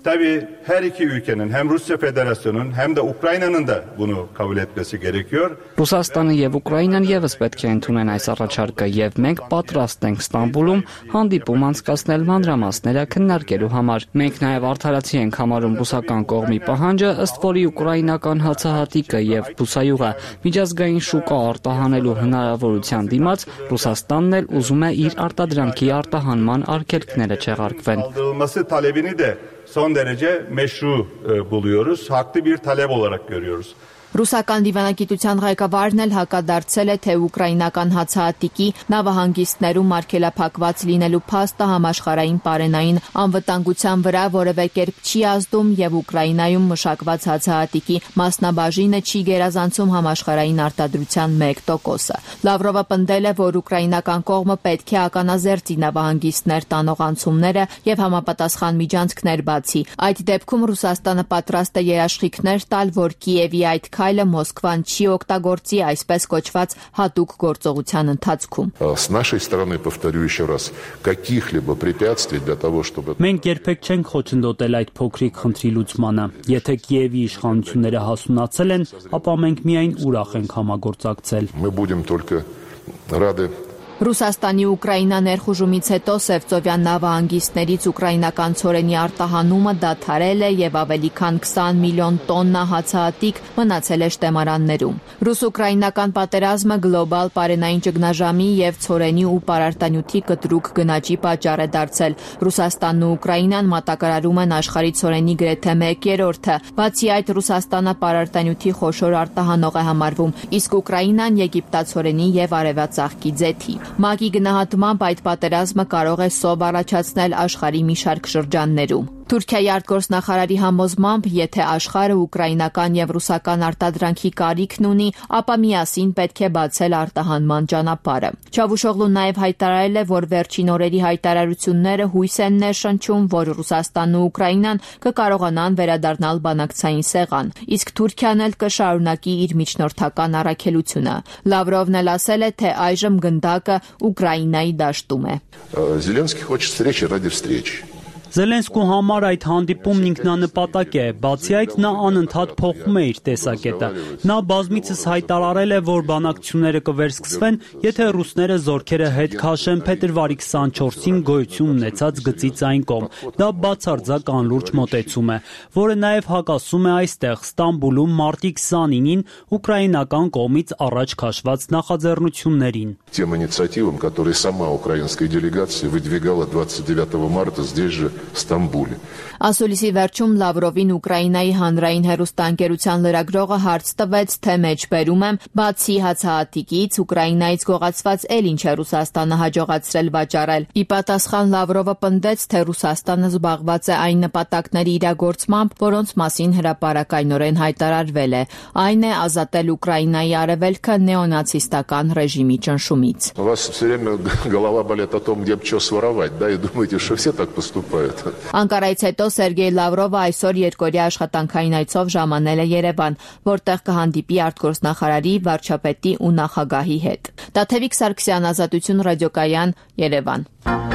Tabii her iki ülkenin hem Rusya Federasyonu'nun hem de Ukrayna'nın da bunu kabul etmesi gerekiyor. Ռուսաստանը եւ Ուկրաինան եւս պետք է ընդունեն այս առաջարկը եւ մենք պատրաստ ենք Ստամբուլում հանդիպում անցկացնել մանրամասները քննարկելու համար։ Մենք նաեւ արդարացի ենք համարում ռուսական կողմի պահանջը, ըստ որի ուկրաինական հացահատիկը եւ բուսայուղը միջազգային շուկա արտահանելու հնարավորության դիմաց Ռուսաստանն էլ ուզում է իր արտադրանքի արտահանման արգելքները չեղարկվեն։ Aldırılması talebini de son derece meşru buluyoruz. Haklı bir talep olarak görüyoruz. Ռուսական դիվանագիտության ղեկավարն էլ հակադարձել է, թե ուկրաինական հացահատիկի նավահանգիստներում արգելափակված լինելու փաստը համաշխարհային պարենային անվտանգության վրա որևէ կերպ չի ազդում եւ Ուկրաինայում մշակված հացահատիկի մասնաբաժինը չի գերազանցում համաշխարհային արտադրության մեկ տոկոսը։ Լավրովը պնդել է, որ ուկրաինական կողմը պետք է ականազերծի նավահանգիստներ տանող անցումները եւ համապատասխան միջանցքներ բացի։ Այդ դեպքում Ռուսաստանը պատրաստ է երաշխիքներ տալ, որ Կիևի այդ Քայլը Մոսկվան չի օգտագործի այսպես կոչված հատուկ գործողության ընթացքում։ С нашей стороны, повторю еще раз, каких-либо препятствий для того, чтобы Մենք երբեք չենք խոչընդոտել այդ փոքրիկ խնդրի լուծմանը։ Եթե Կիևի իշխանությունները հասունացել են, ապա մենք միայն ուրախ ենք համագործակցել։ Мы будем только рады Ռուսաստանի Ուկրաինա ներխուժումից հետո Սևծովյան նավահանգիստներից ուկրաինական ցորենի արտահանումը դադարել է եւ ավելի քան քսան միլիոն տոննա հացահատիկ մնացել է շտեմարաններում։ Ռուս-ուկրաինական պատերազմը գլոբալ պարենային ճգնաժամի եւ ցորենի ու պարարտանյութի կտրուկ գնաճի պատճառ է դարձել։ Ռուսաստանն ու Ուկրաինան մատակարարում են աշխարհի ցորենի գրեթե մեկ երրորդը։ Բացի այդ, Ռուսաստանը պարարտանյութի խոշոր արտահանող է համարվում, իսկ Ուկրաինան եգիպտացորենի եւ արևածաղկի ձեթի։ ՄԱԿ-ի գնահատմամբ այդ պատերազմը կարող է սով առաջացնել աշխարհի մի շարք շրջաններում։ Թուրքիայի արտգործնախարարի համոզմամբ, եթե աշխարհը ուկրաինական եւ ռուսական արտադրանքի կարիքն ունի, ապա միասին պետք է բացել արտահանման ճանապարհը։ Չավուշօղլուն նաեւ հայտարարել է, որ վերջին օրերի հայտարարությունները հույս են ներշնչում, որ Ռուսաստանն ու Ուկրաինան կկարողանան վերադառնալ բանակցային սեղան, իսկ Թուրքիան էլ կշարունակի իր միջնորդական առաքելությունը։ Լավրովն էլ ասել է, թե այժմ գնդակը Ուկրաինայի դաշտում է։ Зеленский хочет встречи ради встречи. Զելենսկու համար այդ հանդիպումն ինքնանպատակ է, բացի այդ նա անընդհատ փոխում է իր տեսակետը։ Նա բազմիցս հայտարարել է, որ բանակցությունները կվերսկսվեն, եթե ռուսները զորքերը հետ քաշեն փետրվարի քսանչորսին գոյություն ունեցած գծից այն կողմ։ Դա բացարձակ անլուրջ մոտեցում է, որը նաև հակասում է այստեղ Ստամբուլում մարտի քսանինին ուկրաինական կողմից առաջ քաշված նախաձեռնություններին։ Тем инициативам, которые сама украинская делегация выдвигала двадцать девятого марта здесь же в Стамбуле. Ասուլիսի վերջում Լավրովին Ուկրաինայի հանրային հեռուստաընկերության լրագրողը հարց տվեց, թե մեջբերում եմ, բացի հացահատիկից Ուկրաինայից գողացված էլ ինչ է Ռուսաստանը հաջողացրել վաճառել։ Ի պատասխան Լավրովը պնդեց, թե Ռուսաստանը զբաղված է այն նպատակների իրագործմամբ, որոնց մասին հրապարակայնորեն հայտարարվել է։ Այն է ազատել Ուկրաինայի արևելքը նեոնացիստական ռեժիմի ճնշումից։ У вас все время голова болит о том, где бы что своровать, да, и думаете, что все так поступают. Անկարայից հետո Սերգեյ Լավրովը այսօր երկօրյա աշխատանքային այցով ժամանել է Երևան, որտեղ կհանդիպի արտգործնախարարի, վարչապետի ու նախագահի հետ։ Տաթևիկ Սարգսյան, Ազատություն ռադիոկայան, Երևան։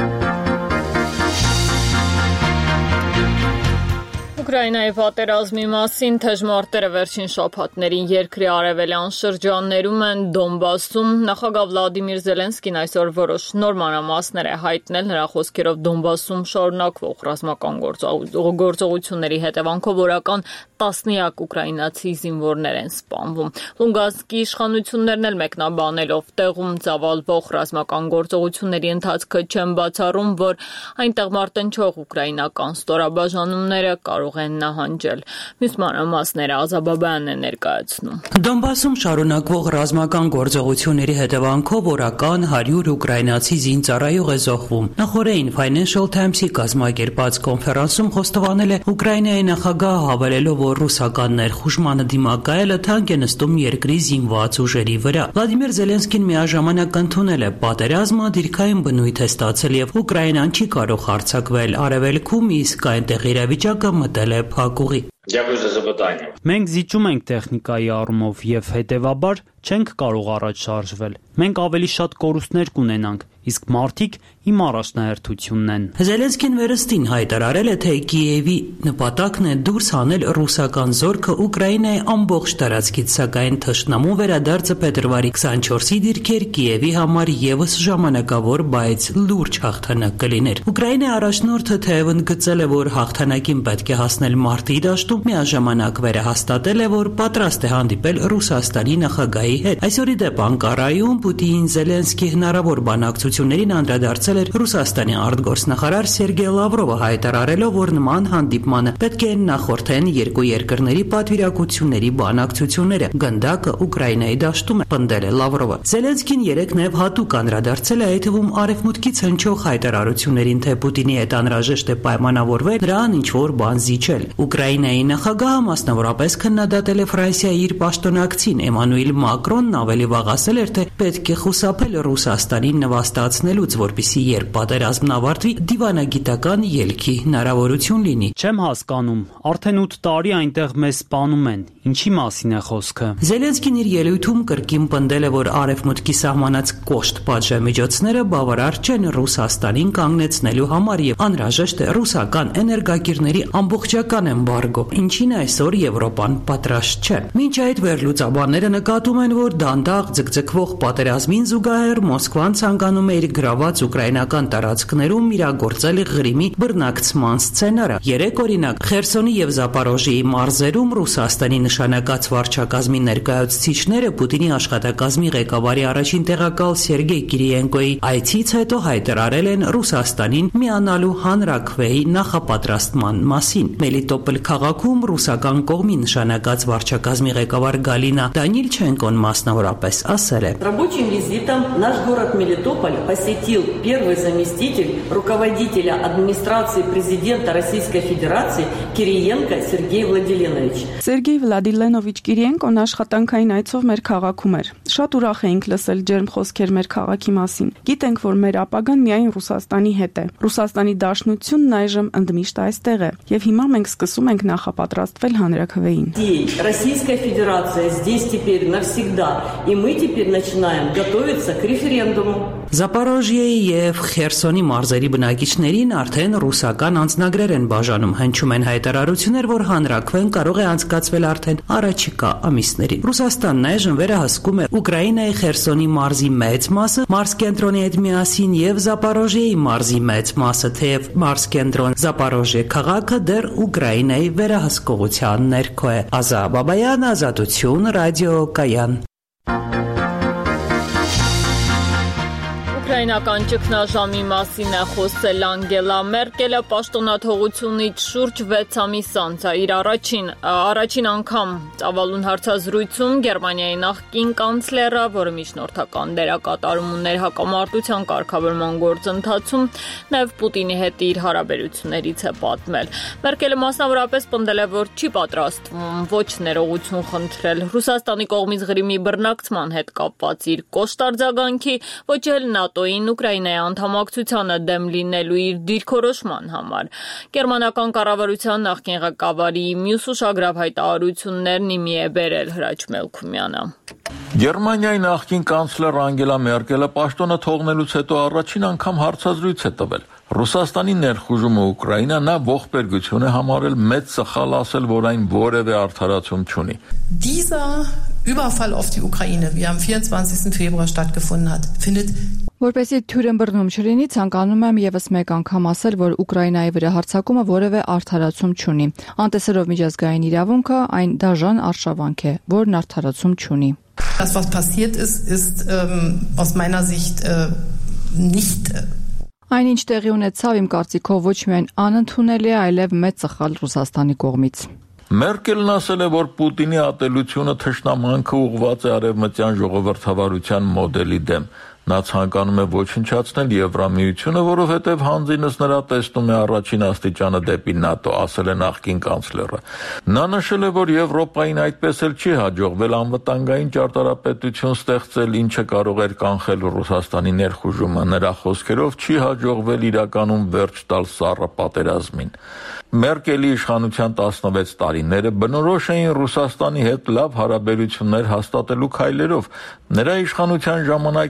Ուկրաինայի պատերազմի մասին թեժմարտերը վերջին շաբաթներին երկրի արևելյան շրջաններում են Դոնբասում։ Նախագահ Վլադիմիր Զելենսկին այսօր որոշ նոր մանրամասներ է հայտնել, նրա խոսքերով Դոնբասում շարունակվող ռազմական գործողությունների հետևանքով օրական տասնյակ ուկրաինացի զինվորներ են սպանվում։ Լուգանսկի իշխանություններն էլ մեկնաբանելով տեղում ծավալվող ռազմական գործողությունների ընթացքը չեն բացառում, որ այնտեղ մարտնչող ուկրաինական ստորաբաժանումները կարող են նահանջել։ Մյուս մանրամասները Ազաբաբյանն է ներկայացնում։ Դոնբասում շարունակվող ռազմական գործողությունների հետևանքով օրական հարյուր ուկրաինացի զինծառայող է զոհվում։ Նախորդին Financial Times-ի կազմակերպած կոնֆերանսում խոստովանել է Ուկրաինայի նախագահը, հավելելով, որ ռուսական ներխուժմանը դիմակայելը թանկ է նստում երկրի զինված ուժերի վրա։ Վլադիմիր Զելենսկին միաժամանակ ընդունել է պատերազմը դիրքային բնույթ է ստացել եւ Ուկրաինան չի կարող հարձակվել արևելքում, իսկ այնտեղ իրավիճակը մտել է փակուղի։ Մենք զիջում ենք տեխնիկայի առումով եւ հետեւաբար չենք կարող առաջ շարժվել։ Մենք ավելի շատ կորուստներ կունենանք։ իսկ մարդիկ իմ առաջնահերթությունն են։ Զելենսկին վերստին հայտարարել է, թե Կիևի նպատակն է դուրս հանել ռուսական զորքը Ուկրաինայի ամբողջ տարածքից, սակայն թշնամու վերադարձը փետրվարի քսանչորսի դիրքեր Կիևի համար եւս ժամանակավոր, բայց լուրջ հաղթանակ կլիներ։ Ուկրաինայի առաջնորդը թեև ընդգծել է, որ հաղթանակին պետք է հասնել մարտի դաշտում, միաժամանակ վերահաստատել է, որ պատրաստ է հանդիպել Ռուսաստանի նախագահի հետ։ Այսօրի դեպ Անկարայում Պուտին-Զելենսկի հնարավոր բանակցություններին անդրադարձել էր Ռուսաստանի արտգործնախարար Սերգեյ Լավրովը, հայտարարելով, որ նման հանդիպմանը պետք է նախորդեն երկու երկրների պատվիրակությունների բանակցությունները։ Գնդակը Ուկրաինայի դաշտում է, պնդել է Լավրովը։ Զելենսկին երեկ նաև հատուկ անդրադարձել է այդ թվում արևմուտքից հնչող հայտարարություններին, թե Պուտինի հետ անհրաժեշտ է պայմանավորվել նրան ինչ-որ բան զիջել։ Ուկրաինայի նախագահը մասնավորապես քննադատել է Ֆրանսիայի իր պաշտոնակցին Էմանուել Մակրոնն, ավելի վաղ ասել էր, թե պետք է խուսափել Ռուսաստանին նվաստացնելուց, որպեսզի երբ պատերազմն ավարտվի, դիվանագիտական ելքի հնարավորություն լինի։ Չեմ հասկանում, արդեն ութ տարի այնտեղ մեզ սպանում են։ Ինչի մասին է խոսքը։ Զելենսկին իր ելույթում կրկին պնդել է, որ արևմուտքի սահմանած կոշտ պատժամիջոցները բավարար չեն Ռուսաստանին կանգնեցնելու համար եւ անհրաժեշտ է ռուսական էներգակիրների ամբողջական էմբարգո, ինչին այսօր Եվրոպան պատրաստ չէ։ Մինչ այդ վերլուծաբանները նկատում են, որ դանդաղ ձգձգվող պատերազմին զուգահեռ Մոսկվան ցանկանում է իր գրաված ուկրաինական տարածքներում իրագործել Ղրիմի բռնակցման սցենարը։ Երեք օրինակ Խերսոնի եւ Զապորոժիեի մարզերում Ռուսաստանի նշանակած վարչակազմի ներկայացուցիչները Պուտինի աշխատակազմի ղեկավարի առաջին տեղակալ Սերգեյ Կիրիենկոյի այցից հետո հայտարարել են Ռուսաստանին միանալու հանրաքվեի նախապատրաստման մասին։ Մելիտոպոլ քաղաքում ռուսական կողմի նշանակած վարչակազմի ղեկավար Գալինա Դանիլչենկոն մասնավորապես ասել է. Рабочим визитом наш город Мелитополь посетил первый заместитель руководителя администрации президента Российской Федерации Кириенко Сергей Владиленович. Սերգեյ Վլադիլենովիչ Կիրիենկոն աշխատանքային այցով մեր քաղաքում էր։ Շատ ուրախ էինք լսել ջերմ խոսքեր մեր քաղաքի մասին։ Գիտենք, որ մեր ապագան միայն Ռուսաստանի հետ է։ Ռուսաստանի դաշնությունն այժմ ընդմիշտ այստեղ է, եւ հիմա մենք սկսում ենք նախապատրաստվել հանրաքվեին։ Российская Федерация здесь теперь навсегда, и мы теперь начинаем готовиться к референдуму. Զապորոժիեի եւ Խերսոնի մարզերի բնակիչներին արդեն ռուսական անձնագրեր են բաժանում, հնչում են հայտարարություններ, որ հանրաքվեն կարող է անցկացվել արդեն առաջիկա ամիսներին։ Ռուսաստանն այժմ վերահսկում է Ուկրաինայի Խերսոնի մարզի մեծ մասը, մարզկենտրոնի հետ միասին եւ Զապորոժիեի մարզի մեծ մասը, թեև մարզկենտրոն Զապորոժիե քաղաքը դեռ Ուկրաինայի վերահսկողության ներքո է։ Ազա Բաբայան, Ազատություն, Ռադիո Կայան։ Ուկրաինական ճգնաժամի մասին է խոսել Անգելա Մերկելը պաշտոնաթողությունից շուրջ վեց ամիս անց։ Իր առաջին առաջին անգամ ծավալուն հարցազրույցում Գերմանիայի նախկին կանցլերը, որը միջնորդական դերակատարում ուներ հակամարտության կարգավորման գործընթացում, նաև Պուտինի հետ իր հարաբերություններից է պատմել։ Մերկելը մասնավորապես պնդել է, որ չի պատրաստվում ոչ ներողություն խնդրել Ռուսաստանի կողմից Ղրիմի բռնակցման հետ կապված իր կոշտ արձագանքի, ոչ էլ ՆԱՏՕ-ին Ուկրաինայի անդամակցությանը դեմ լինելու իր դիրքորոշման համար։ Գերմանական կառավարության նախկին ղեկավարի մյուս ուշագրավ հայտարարություններն իմի է բերել Հրաչ Մելքումյանը։ Գերմանիայի նախկին կանցլեր Անգելա Մերկելը պաշտոնը թողնելուց հետո առաջին անգամ հարցազրույց է տվել։ Ռուսաստանի ներխուժումը Ուկրաինա նա ողբերգություն է համարել մեծ սխալ, ասել, որ այն որևէ արդարացում չունի։ Dieser Überfall auf die Ukraine, wie am vierundzwanzigsten Februar stattgefunden hat, findet Որպեսզի թյուրըմբռնում չլինի, ցանկանում եմ եւս մեկ անգամ ասել, որ Ուկրաինայի վրա հարձակումը որևէ արդարացում չունի։ Անտեսելով միջազգային իրավունքը, այն դաժան արշավանք է, որն արդարացում չունի։ Das was passiert ist, ist ähm, aus meiner Sicht äh, nicht Այնինչ տեղի ունեցավ իմ կարծիքով ոչ միայն անընդունելի է, այլև մեծ սխալ Ռուսաստանի կողմից։ Մերկելն ասել է, որ Պուտինի ատելությունը թշնամանքը ուղղված է արևմտյան ժողովրդավարության մոդելի դեմ։ Նա ցանկանում է ոչնչացնել Եվրամիությունը, որովհետև հանձինս նրա տեսնում է առաջին աստիճանը դեպի ՆԱՏՕ, ասել է նախկին կանցլերը։ Նա նշել է, որ Եվրոպային այդպես էլ չի հաջողվել անվտանգային ճարտարապետություն ստեղծել, ինչը կարող էր կանխել Ռուսաստանի ներխուժումը։ Նրա խոսքերով չի հաջողվել իրականում վերջ տալ սառը պատերազմին։ Մերկելի իշխանության տասնվեց տարիները բնորոշ էին Ռուսաստանի հետ լավ հարաբերություններ հաստատելու քայլերով։ Նրա իշխանության ժամանակ էր, որ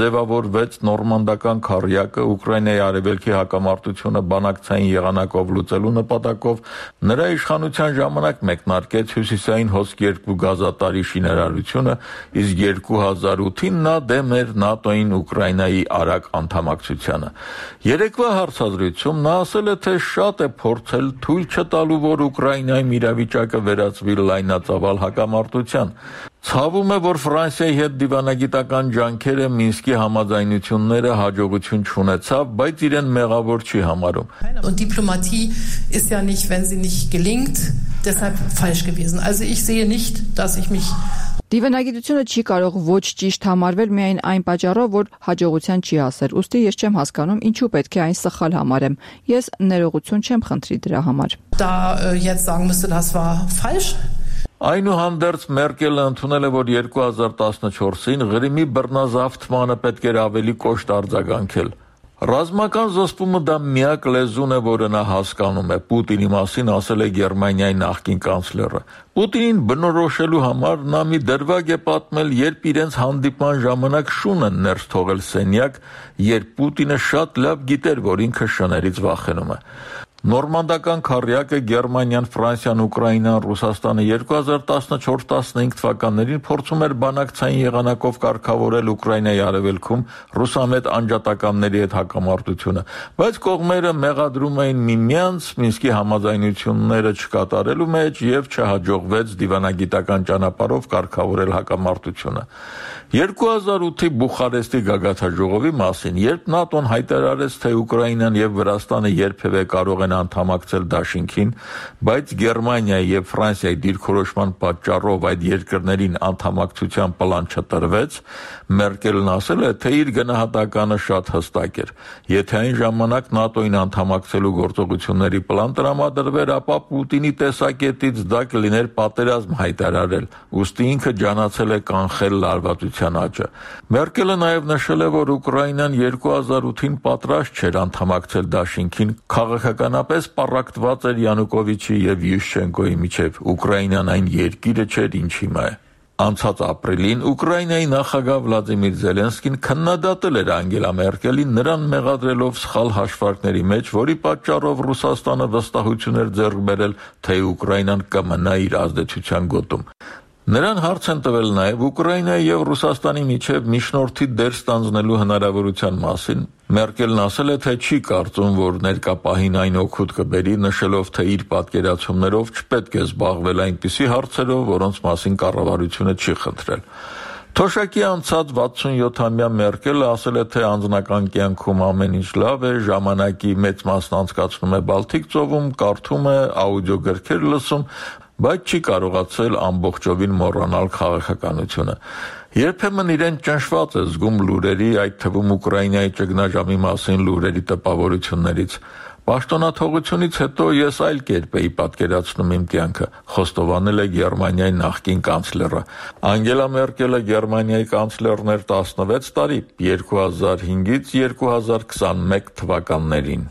ձևավորվեց նորմանդական քառյակը Ուկրաինայի արևելքի հակամարտությունը բանակցային եղանակով լուծելու նպատակով, նրա իշխանության ժամանակ մեկնարկեց հյուսիսային հոսք երկու գազատարի շինարարությունը, իսկ երկու հազար ութին նա դեմ էր ՆԱՏՕ-ին Ուկրաինայի արագ անդամակցությանը։ Երեկվա հարցազրույցում նա ասել է, թե շատ է փորձել թույլ չտալու, որ Ուկրաինայում իրավիճակը վերածվի լայնածավալ հակամարտության։ Ցավում է, որ Ֆրանսիայի հետ դիվանագիտական ջանքերը Մինսկի համաձայնությունները հաջողություն չունեցավ, բայց իրեն մեղավոր չի համարում։ Und Diplomatie ist ja nicht, wenn sie nicht gelingt, deshalb falsch gewesen. Also ich sehe nicht, dass ich mich Դիվանագիտությունը չի կարող ոչ ճիշտ համարվել միայն այն պատճառով, որ հաջողության չի հասել։ Ուստի ես չեմ հասկանում, ինչու պետք է այն սխալ համարեմ։ Ես ներողություն չեմ խնդրի դրա համար։ Da jetzt sagen müsste, das war falsch. Այնուհանդերձ Մերկելը ընդունել է, որ երկու հազար տասնչորսին Ղրիմի բռնազավթմանը պետք էր ավելի կոշտ արձագանքել։ Ռազմական զսպումը դա միակ լեզուն է, որը նա հասկանում է, Պուտինի մասին ասել է Գերմանիայի նախկին կանցլերը։ Պուտինին բնորոշելու համար նա մի դրվագ է պատմել, երբ իրենց հանդիպման ժամանակ շուն են ներս թողել սենյակ, երբ Պուտինը շատ լավ գիտեր, որ ինքը շներից վախենում է։ Նորմանդական քառյակը Գերմանիան, Ֆրանսիան, Ուկրաինան, Ռուսաստանը երկու հազար տասնչորս տասնհինգ թվականներին փորձում էր բանակցային եղանակով կարգավորել Ուկրաինայի արևելքում ռուսամետ անջատականների հետ հակամարտությունը, բայց կողմերը մեղադրում էին միմյանց Մինսկի համաձայնությունները չկատարելու մեջ եւ չհաջողվեց դիվանագիտական ճանապարհով կարգավորել հակամարտությունը։ երկու հազար ութի Բուխարեստի գագաթնաժողովի մասին, երբ ՆԱՏՕ-ն հայտարարեց, թե Ուկրաինան եւ Վրաստանը երբևէ կարող են անդամակցել դաշինքին, բայց Գերմանիայի եւ Ֆրանսիայի դիրքորոշման պատճառով այդ երկրներին անդամակցության պլան չտրվեց, Մերկելն ասել է, թե իր գնահատականը շատ հստակ էր։ Եթե այն ժամանակ ՆԱՏՕ-ին անդամակցելու գործողությունների պլան տրամադրվեր, ապա Պուտինի տեսակետից դա կլիներ պատերազմ հայտարարել, ուստի ինքը ջանացել է կանխել լարվածության աճը։ Մերկելը նաև նշել է, որ Ուկրաինան երկու հազար ութին պատրաստ չէր անդամակցել դաշինքին, քաղաքականապես պառակտված էր Յանուկովիչի եւ Յուշչենկոյի միջև։ Ուկրաինան այն երկիրը չէր, ինչ հիմա է։ Անցած ապրիլին Ուկրաինայի նախագահ Վլադիմիր Զելենսկին քննադատել էր Անգելա Մերկելին, նրան մեղադրելով սխալ հաշվարկների մեջ, որի պատճառով Ռուսաստանը վստահություն էր ձեռք բերել, թե Ուկրաինան կմնա իր ազդեցության գոտում։ Նրան հարց են տվել նաև Ուկրաինայի եւ Ռուսաստանի միջև միջնորդի դեր ստանձնելու հնարավորության մասին։ Մերկելն ասել է, թե չի կարծում, որ ներկա պահին այն օգուտ կբերի, նշելով, թե իր պատկերացումներով չպետք է զբաղվել այնպիսի հարցերով, որոնց մասին կառավարությունը չի խնդրել։ Թոշակի անցած վաթսունյոթամյա Մերկելը ասել է, թե անձնական կյանքում ամեն ինչ լավ է, ժամանակի մեծ մասն անցկացնում է Բալթիկ ծովում, կարդում է, աուդիոգրքեր լսում, բայց չի կարողացել ամբողջովին մոռանալ քաղաքականությունը։ Երբեմն իրեն ճնշված է զգում լուրերի, այդ թվում Ուկրաինայի ճգնաժամի մասին լուրերի տպավորություններից։ Պաշտոնաթողությունից հետո ես այլ կերպ էի պատկերացնում իմ կյանքը, խոստովանել է Գերմանիայի նախկին կանցլերը։ Անգելա Մերկելը Գերմանիայի կանցլերն էր տասնվեց տարի, երկու հազար հինգից երկու հազար քսանմեկ թվականներին։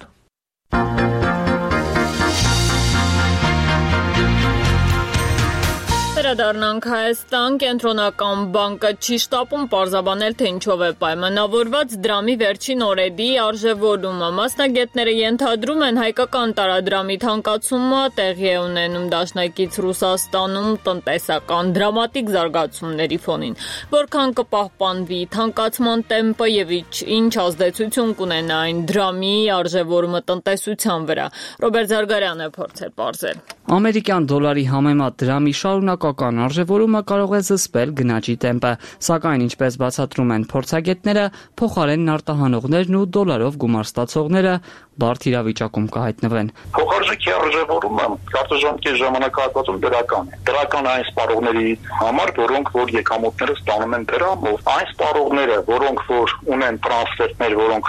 Վերադառնանք Հայաստան, Կենտրոնական բանկը չի շտապում պարզաբանել, թե ինչով է պայմանավորված դրամի վերջին օրերի արժևորումը։ Մասնագետները ենթադրում են, հայկական տարադրամի թանկացումը տեղի է ունենում դաշնակից Ռուսաստանում տնտեսական դրամատիկ զարգացումների ֆոնին։ Որքան կպահպանվի թանկացման տեմպը եւ ինչ ազդեցություն կունենա այն դրամի արժևորումը տնտեսության վրա։ Ռոբերտ Զարգարյանը փորձել պարզել։ Ամերիկյան դոլարի համեմատ դրամի շարունակական արժևորումը կարող է զսպել գնաճի տեմպը, սակայն ինչպես բացատրում են փորձագետները, փոխարենն արտահանողներն ու դոլարով գումար ստացողները բարդ իրավիճակում կհայտնվեն։ Փոխարժեքի արժևորումը կարծժամկետ ժամանակահատվածում դրական է։ Դրական այն սպառողների համար, որոնք որ եկամուտները ստանում են դրամով, այն սպառողները, որոնք որ ունեն տրանսֆերտներ, որոնք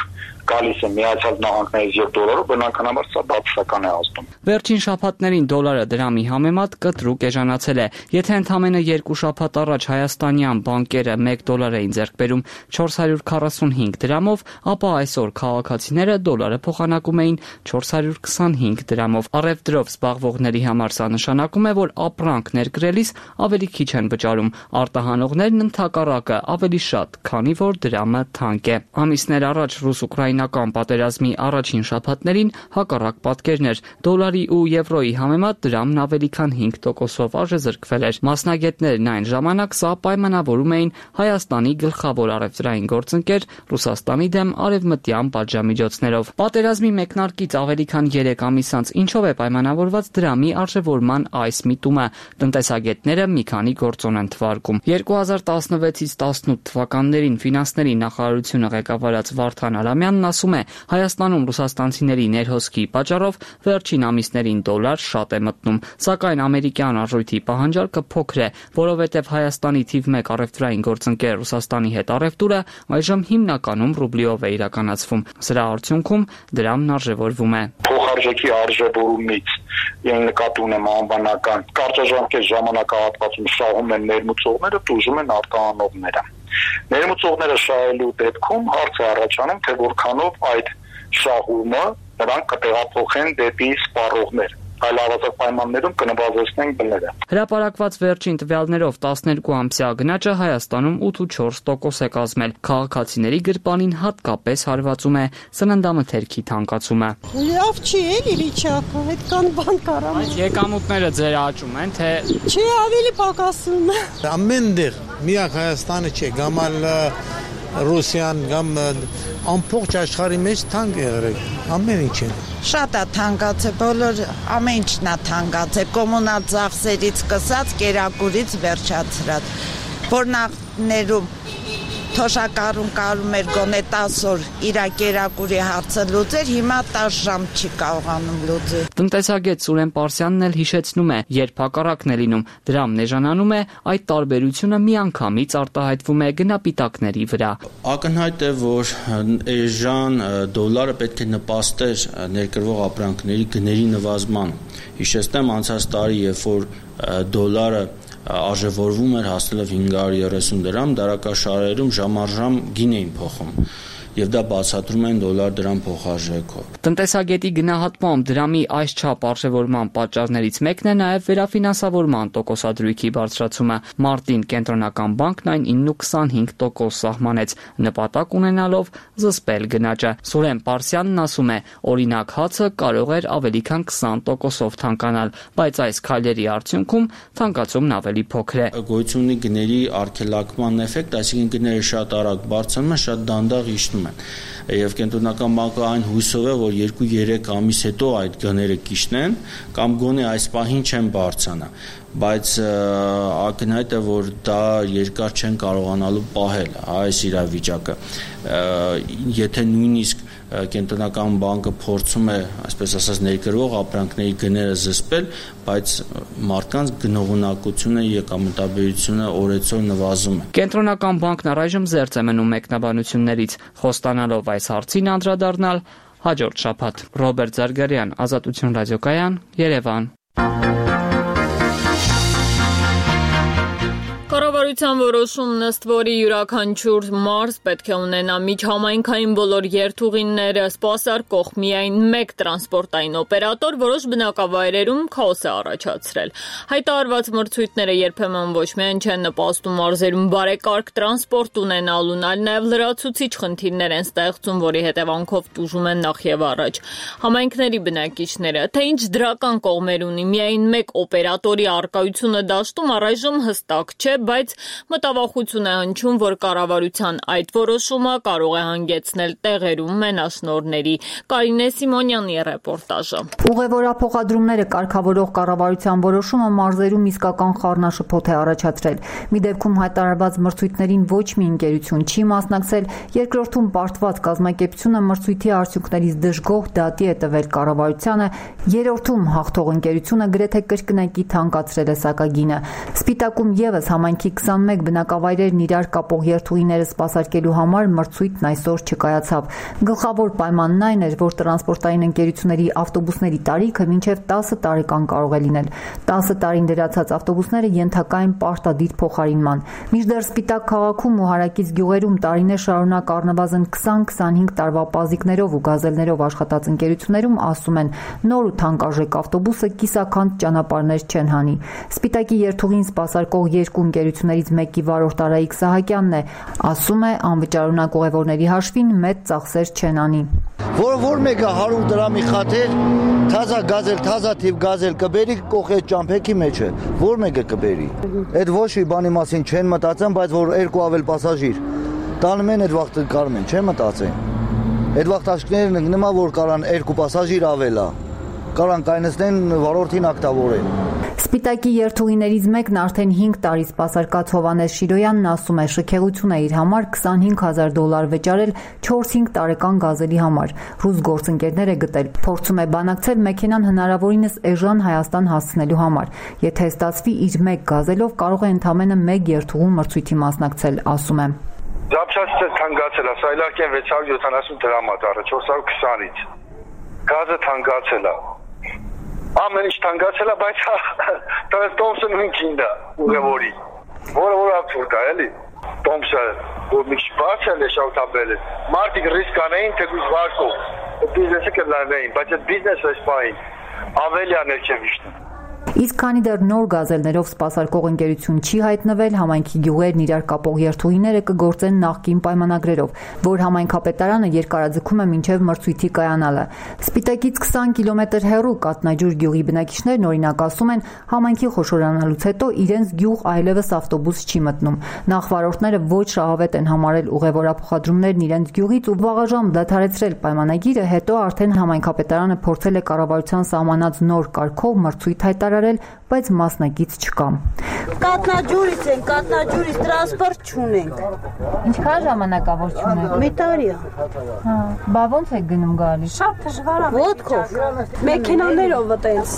գալիս է Միացյալ Նահանգներից եւ դոլարով, բնականաբար սա բացասական է ազդում։ Վերջին շաբաթներին դոլարը դրամի համեմատ կտրուկ էժանացել է։ Եթե ընդամենը երկու շաբաթ առաջ հայաստանյան բանկերը մեկ դոլար էին ձեռք բերում չորս հարյուր քառասունհինգ դրամով, ապա այսօր քաղաքացիները դոլարը փոխանակում էին չորս հարյուր քսանհինգ դրամով։ Առևտրով զբաղվողների համար սա նշանակում է, որ ապրանք ներկրելիս ավելի քիչ են վճարում, արտահանողներն ընդհակառակը ավելի շատ, քանի որ դրամը թանկ է։ Ամիսներ առաջ ռուս-ուկրաինական պատերազմի առաջին շաբաթներին հակառակ պատկերն էր։ Դոլարի ու եվրոյի համեմատ դրամն ավելի քան հինգ տոկոսով արժեզրկվել էր։ Մասնագետներն այն ժամանակ սա պայմանավորում էին Հայաստանի գլխավոր առևտրային գործընկեր Ռուսաստանի դեմ արևմտյան պատժամիջոցներով։ Պատերազմի մեկնարկից ավելի քան երեք ամիս անց ինչով է պայմանավորված դրամի արժևորման այս միտումը։ Տնտեսագետները մի քանի գործոն են թվարկում։ երկու հազար տասնվեցից տասնութ թվականներին ֆինանսների նախարարությունը ղեկավարած Վարդան Արամյանն ասում է, Հայաստանում ռուսաստանցիների ներհոսքի պատճառով վերջին ամիսներին դոլար շատ է մտնում, սակայն ամերիկյան արժույթի պահանջարկը փոքր է, որովհետև Հայաստանի թիվ մեկ առևտրային գործընկեր Ռուսաստանի հետ առևտուրը այժմ հիմնականում ռուբլիով է իրականացվում։ Սրա արդյունքում դրամն արժևորվում է։ Փոխարժեքի արժևորումից եւ նկատի ունեմ անվանական կարճաժամկետ ժամանակահատվածում շահում են ներմուծողները, տուժում են արտահանողները։ Ներմուծողները շահելու դեպքում հարց է առաջանում, թե որքանով այդ շահումը նրանք կտեղափոխեն դեպի սպառողներ։ Այլ ավազակ պայմաններում կնվազեցնենք բները։ Հրապարակված վերջին տվյալներով տասներկու ամսյա գնաճը Հայաստանում ութ ու չորս տոկոս է կազմել։ Քաղաքացիների գրպանին հատկապես հարվածում է սննդամթերքի թանկացումը։ Լավ չի էլի վիճակը, այդքան բան կարամ։ Այս եկամուտները ձեր աճում են, թե չի ավելի պակասում է։ Ամենտեղ միակ Հայաստանը չէ, գամալ Ռուսիան կամ ամբողջ աշխարհի մեջ թանկ է եղել, ամեն ինչ է։ Շատ է թանկացել, բոլոր ամեն ինչն է թանկացել, կոմունալ ծախսերից սկսած, կերակուրից վերջացրած, որ նախներում թոշակառուն կարում էր գոնե տասը օր իր կերակուրի հարցը լուծեր, հիմա տասը ժամ չի կարողանում լուծել։ Տնտեսագետ Սուրեն Պարսյանն էլ հիշեցնում է, երբ հակառակն է լինում, դրամն էժանանում է, այդ տարբերությունը միանգամից արտահայտվում է գնապիտակների վրա։ Ակնհայտ է, որ էժան դոլարը պետք է նպաստեր ներկրվող ապրանքների գների նվազման։ Հիշեցնեմ անցած տարի, երբ որ դոլարը արժևորվում էր հասնելով հինգ հարյուր երեսուն դրամ, դարակաշարերում ժամ-առ-ժամ գին էին փոխում եւ դա բացատրում են դոլար դրամ փոխարժեքով։ Տնտեսագետի գնահատմամբ դրամի այս չափ արժևորման պատճառներից մեկն է նաեւ վերաֆինանսավորման տոկոսադրույքի բարձրացումը։ Մարտին կենտրոնական բանկն այն ինը ու քսանհինգ տոկոս սահմանեց, նպատակ ունենալով զսպել գնաճը։ Սուրեն Պարսյանն ասում է, օրինակ հացը կարող էր ավելի քան քսան տոկոսով թանկանալ, բայց այս քայլերի արդյունքում թանկացումն ավելի փոքր է։ Գոյություն ունի գների արգելակման էֆեկտ, այսինքն գները շատ արագ բարձրանում են, շատ դանդաղ իջնում են։ Եվ կենտրոնական բանկը այն հույսով է, որ երկու երեք ամիս հետո այդ գները կիջնեն կամ գոնե այս պահին չեն բարձրանա, բայց ակնհայտ է, որ դա երկար չեն կարողանալու պահել այս իրավիճակը։ Եթե նույնիսկ կենտրոնական բանկը փորձում է, այսպես ասած, ներկրվող ապրանքների գները զսպել, բայց մարդկանց գնողունակությունը, եկամտաբերությունը օրեցօր նվազում է։ Կենտրոնական բանկն առայժմ զերծ է մնում մեկնաբանություններից, խոստանալով այս հարցին անդրադառնալ հաջորդ շաբաթ։ Ռոբերտ Զարգարյան, Ազատություն ռադիոկայան, Երևան։ Կառավարության որոշումն ըստ որի յուրաքանչյուր մարզ պետք է ունենա միջհամայնքային բոլոր երթուղիները սպասարկող միայն մեկ տրանսպորտային օպերատոր, որոշ բնակավայրերում քաոս է առաջացրել։ Հայտարարված մրցույթները երբեմն ոչ միայն չեն նպաստում մարզերում բարեկարգ տրանսպորտ ունենալուն, այլ նաև լրացուցիչ խնդիրներ են ստեղծում, որի հետևանքով տուժում են նախ եւ առաջ համայնքների բնակիչները։ Թե ինչ դրական կողմեր ունի միայն մեկ օպերատորի առկայությունը դաշտում, առայժմ հստակ չէ, բայց մտավախություն է հնչում, որ կառավարության այդ որոշումը կարող է հանգեցնել տեղերում մենաշնորհների։ Կարինե Սիմոնյանի ռեպորտաժը։ Ուղևորափոխադրումները կարգավորող կառավարության որոշումը մարզերում իսկական խառնաշփոթ է առաջացրել։ Մի դեպքում հայտարարված մրցույթներին ոչ մի ընկերություն չի մասնակցել, երկրորդում պարտված կազմակերպությունը մրցույթի արդյունքներից դժգոհ դատի է տվել կառավարությանը, երրորդում հաղթող ընկերությունը գրեթե կրկնակի թանկացրել է սակագինը։ Սպիտակում եւս համայնքի քսանմեկ բնակավայրերն իրար կապող երթուղիները սպասարկելու համար մրցույթն այսօր չկայացավ։ Գլխավոր պայմանն այն էր, որ տրանսպորտային ընկերությունների ավտոբուսների տարիքը մինչև տասը տարեկան կարող է լինել։ տասը տարին դրացած ավտոբուսները ենթակա են պարտադիր փոխարինման։ Մինչդեռ Սպիտակ քաղաքում ու հարակից գյուղերում տարիներ շարունակ առնվազն քսան-քսանհինգ տարվա պազիկներով ու գազելներով աշխատած ընկերություններում ասում են, նոր ու թանկարժեք ավտոբուսը կիսաքանդ ճանապարհներ չեն հանի։ Սպիտակի երթուղին սպասարկող երկու ընկերություններից մեկի վարորդ Արայիկ Սահակյանն է, ասում է, անվճարունակ ուղևորների հաշվին մեծ ծախսեր չեն անի։ Որ որ մեկը հարյուր դրամի խաթեր, թազա գազել, թազա թիվ գազել կբերի կողե ճամփեքի մեջը, որ մեկը կբերի։ Այդ ոչ մի բանի մասին չեն մտածեն, բայց որ երկու ավել պասաժիր տանում են այդ վաղտը կարում են, չեն մտածեն։ Այդ վաղտ աշկներն նման որ կարան երկու պասաժիր ավելա, կարան կայնեցնեն վարորդին ակտավորեն։ Սպիտակի երթուղիներից մեկն արդեն հինգ տարի սպասարկած Հովհաննես Շիրոյանն ասում է, շքեղություն է իր համար քսանհինգ հազար դոլար վճարել չորս-հինգ տարեկան գազելի համար։ Ռուս գործընկերներ է գտել, փորձում է բանակցել մեքենան հնարավորինս էժան Հայաստան հասցնելու համար։ Եթե ստացվի իր մեկ գազելով կարող է ընդամենը մեկ երթուղու մրցույթի մասնակցել, ասում է։ Запчасти թանկացել է, սա իլարկեն վեց հարյուր յոթանասուն դրամ է դառը, չորս հարյուր քսանից։ Գազը թանկացել է։ Ամեն ինչ թանկացել է, բայց Տոմսը նույնքին է ուղևորի, որը որ աբսուրդ է, էլի։ Տոմսը, որ մի քիչ բարձր է շահութաբել է, մարդիկ ռիսկ անեին, թեկուզ վարկով, բիզնեսը կլանեին, բայց այդ բիզնեսը այս պահին ավելի է ներքևիշն։ Իսկ քանի դեռ նոր գազելներով սպասարկող ընկերություն չի հայտնվել, համայնքի գյուղերն իրար կապող երթուղիները կգործեն նախկին պայմանագրերով, որ համայնքապետարանը երկարաձգում է մինչև մրցույթի կայանալը։ Սպիտակից քսան կիլոմետր հեռու Կատնաջուր գյուղի բնակիչներն օրինակ ասում են, համայնքի խոշորանալուց հետո իրենց գյուղ այլևս ավտոբուս չի մտնում։ Նախ վարորդները ոչ շահավետ են համարել ուղևորափոխադրումներն իրենց գյուղից ու վաղաժամ դադարեցրել պայմանագիրը, հետո արդեն համայնքապետարանը փորձել է կառավարության սահմանած նոր կարգով մրցույթ հայտարարել, բայց մասնակից չկա։ Կատնաջուրից են, Կատնաջուրից տրանսպորտ չունենք։ Ինչքան ժամանակավոր չունենք։ Մի տարի է։ Հա, բա ոնց եք գնում գալիս։ Շատ դժվար է։ Ոտքով, մեքենաներով այտենց։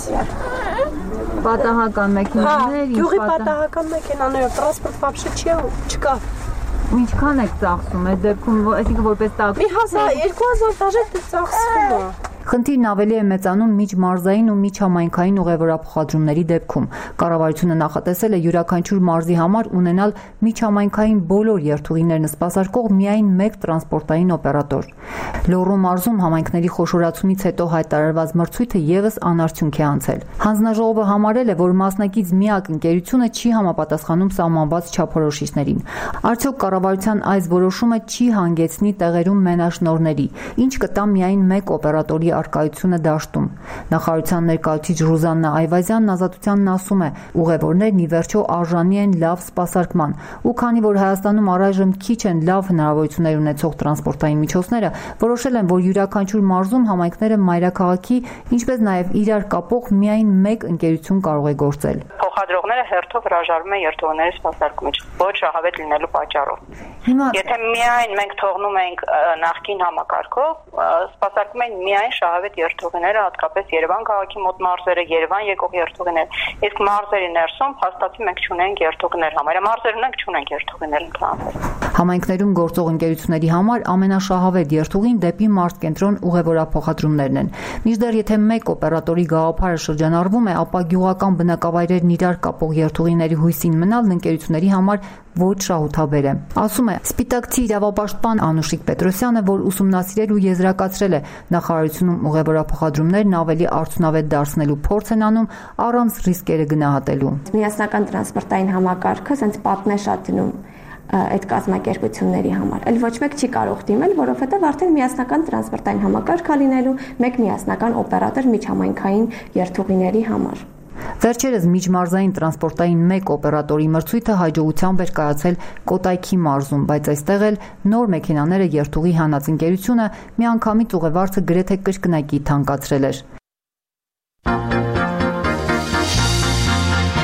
Պատահական մեքենաներ, ինչ գյուղի պատահական մեքենաներով տրանսպորտ вообще չի, չկա։ Ինչքան եք ծախսում այդ դեպքում, այսինքն որպես տակ։ Մի հազար, երկու հազար դաժե ծախսվում է։ Խնդիրն ավելի է մեծանում միջմարզային ու միջհամայնքային ուղևորափոխադրումների դեպքում։ Կառավարությունը նախատեսել է յուրաքանչյուր մարզի համար ունենալ միջհամայնքային բոլոր երթուղիներն սպասարկող միայն մեկ տրանսպորտային օպերատոր։ Լոռու մարզում համայնքների խոշորացումից հետո հայտարարված մրցույթը եւս անարդյունք է անցել։ Հանձնաժողովը համարել է, որ մասնակից միակ ընկերությունը չի համապատասխանում սահմանված չափորոշիչներին։ Արդյոք կառավարության այս որոշումը չի հանգեցնի տեղերում մենաշնորհների, ինչ կտա միայն մեկ օպերատորի արկայությունը դաշտում։ Նախարարության ներկայացուցիչ Ռուզաննա Այվազյանն Ազատությանն ասում է, ուղևորներն ի վերջո արժանի են լավ սպասարկման, ու քանի որ Հայաստանում առայժմ քիչ են լավ հնարավորություններ ունեցող տրանսպորտային միջոցները, որոշել են, որ յուրաքանչյուր մարզում համայնքները մայրաքաղաքի, ինչպես նաև իրար կապող միայն մեկ ընկերություն կարող է գործել։ Փոխադրողները հերթով հրաժարվում են երթուղիների սպասարկումից, ոչ շահավետ լինելու պատճառով։ Հիմա եթե միայն մենք թողնում ենք նախկին համակարգով, սպասարկում են միայն շահավետ երթուղիները, հատկապես Երևան քաղաքի մոտ մարզերը, Երևան եկող երթուղիներ, իսկ մարզերի ներսում հաստատի մենք չունենք երթուղիներ, համարյա մարզեր ունենք, չունենք երթուղիներ ընդհանրապես։ Համայնքներում գործող ընկերությունների համար ամենաշահավետ երթուղին դեպի մարզկենտրոն ուղևորափոխադրումներն են։ Մինչդեռ եթե մեկ օպերատորի գաղափարը շրջանառվում է, ապա գյուղական բնակավայրերն իրար կապող երթուղիների հույսին մնալն ընկերությունների համար ոչ շահութաբեր է։ Ասում է սպիտակցի իրավապաշտպան Անուշիկ Պետրոսյանը, որ ուսումնասիրել ու եզրակացրել է նախարարությունում ուղևորափոխադրումներն ավելի արդյունավետ դարձնելու փորձ են անում առանց ռիսկերը գնահատելու։ Միասնական տրանսպորտային համակարգը ցենց պատն է շատ դնում այդ կազմակերպությունների համար։ Էլ ոչ մեկ չի կարող դիմել, որովհետև արդեն միասնական տրանսպորտային համակարգ է լինելու մեկ միասնական օպերատոր միջհամայնքային երթուղիների համար։ Վերջերս միջմարզային տրանսպորտային մեկ օպերատորի մրցույթը հաջողությամբ էր կայացել Կոտայքի մարզում, բայց այստեղ էլ նոր մեքենաները երթուղի հանած ընկերությունը միանգամից ուղևորцы գրեթե կրկնակի թանկացրել էր։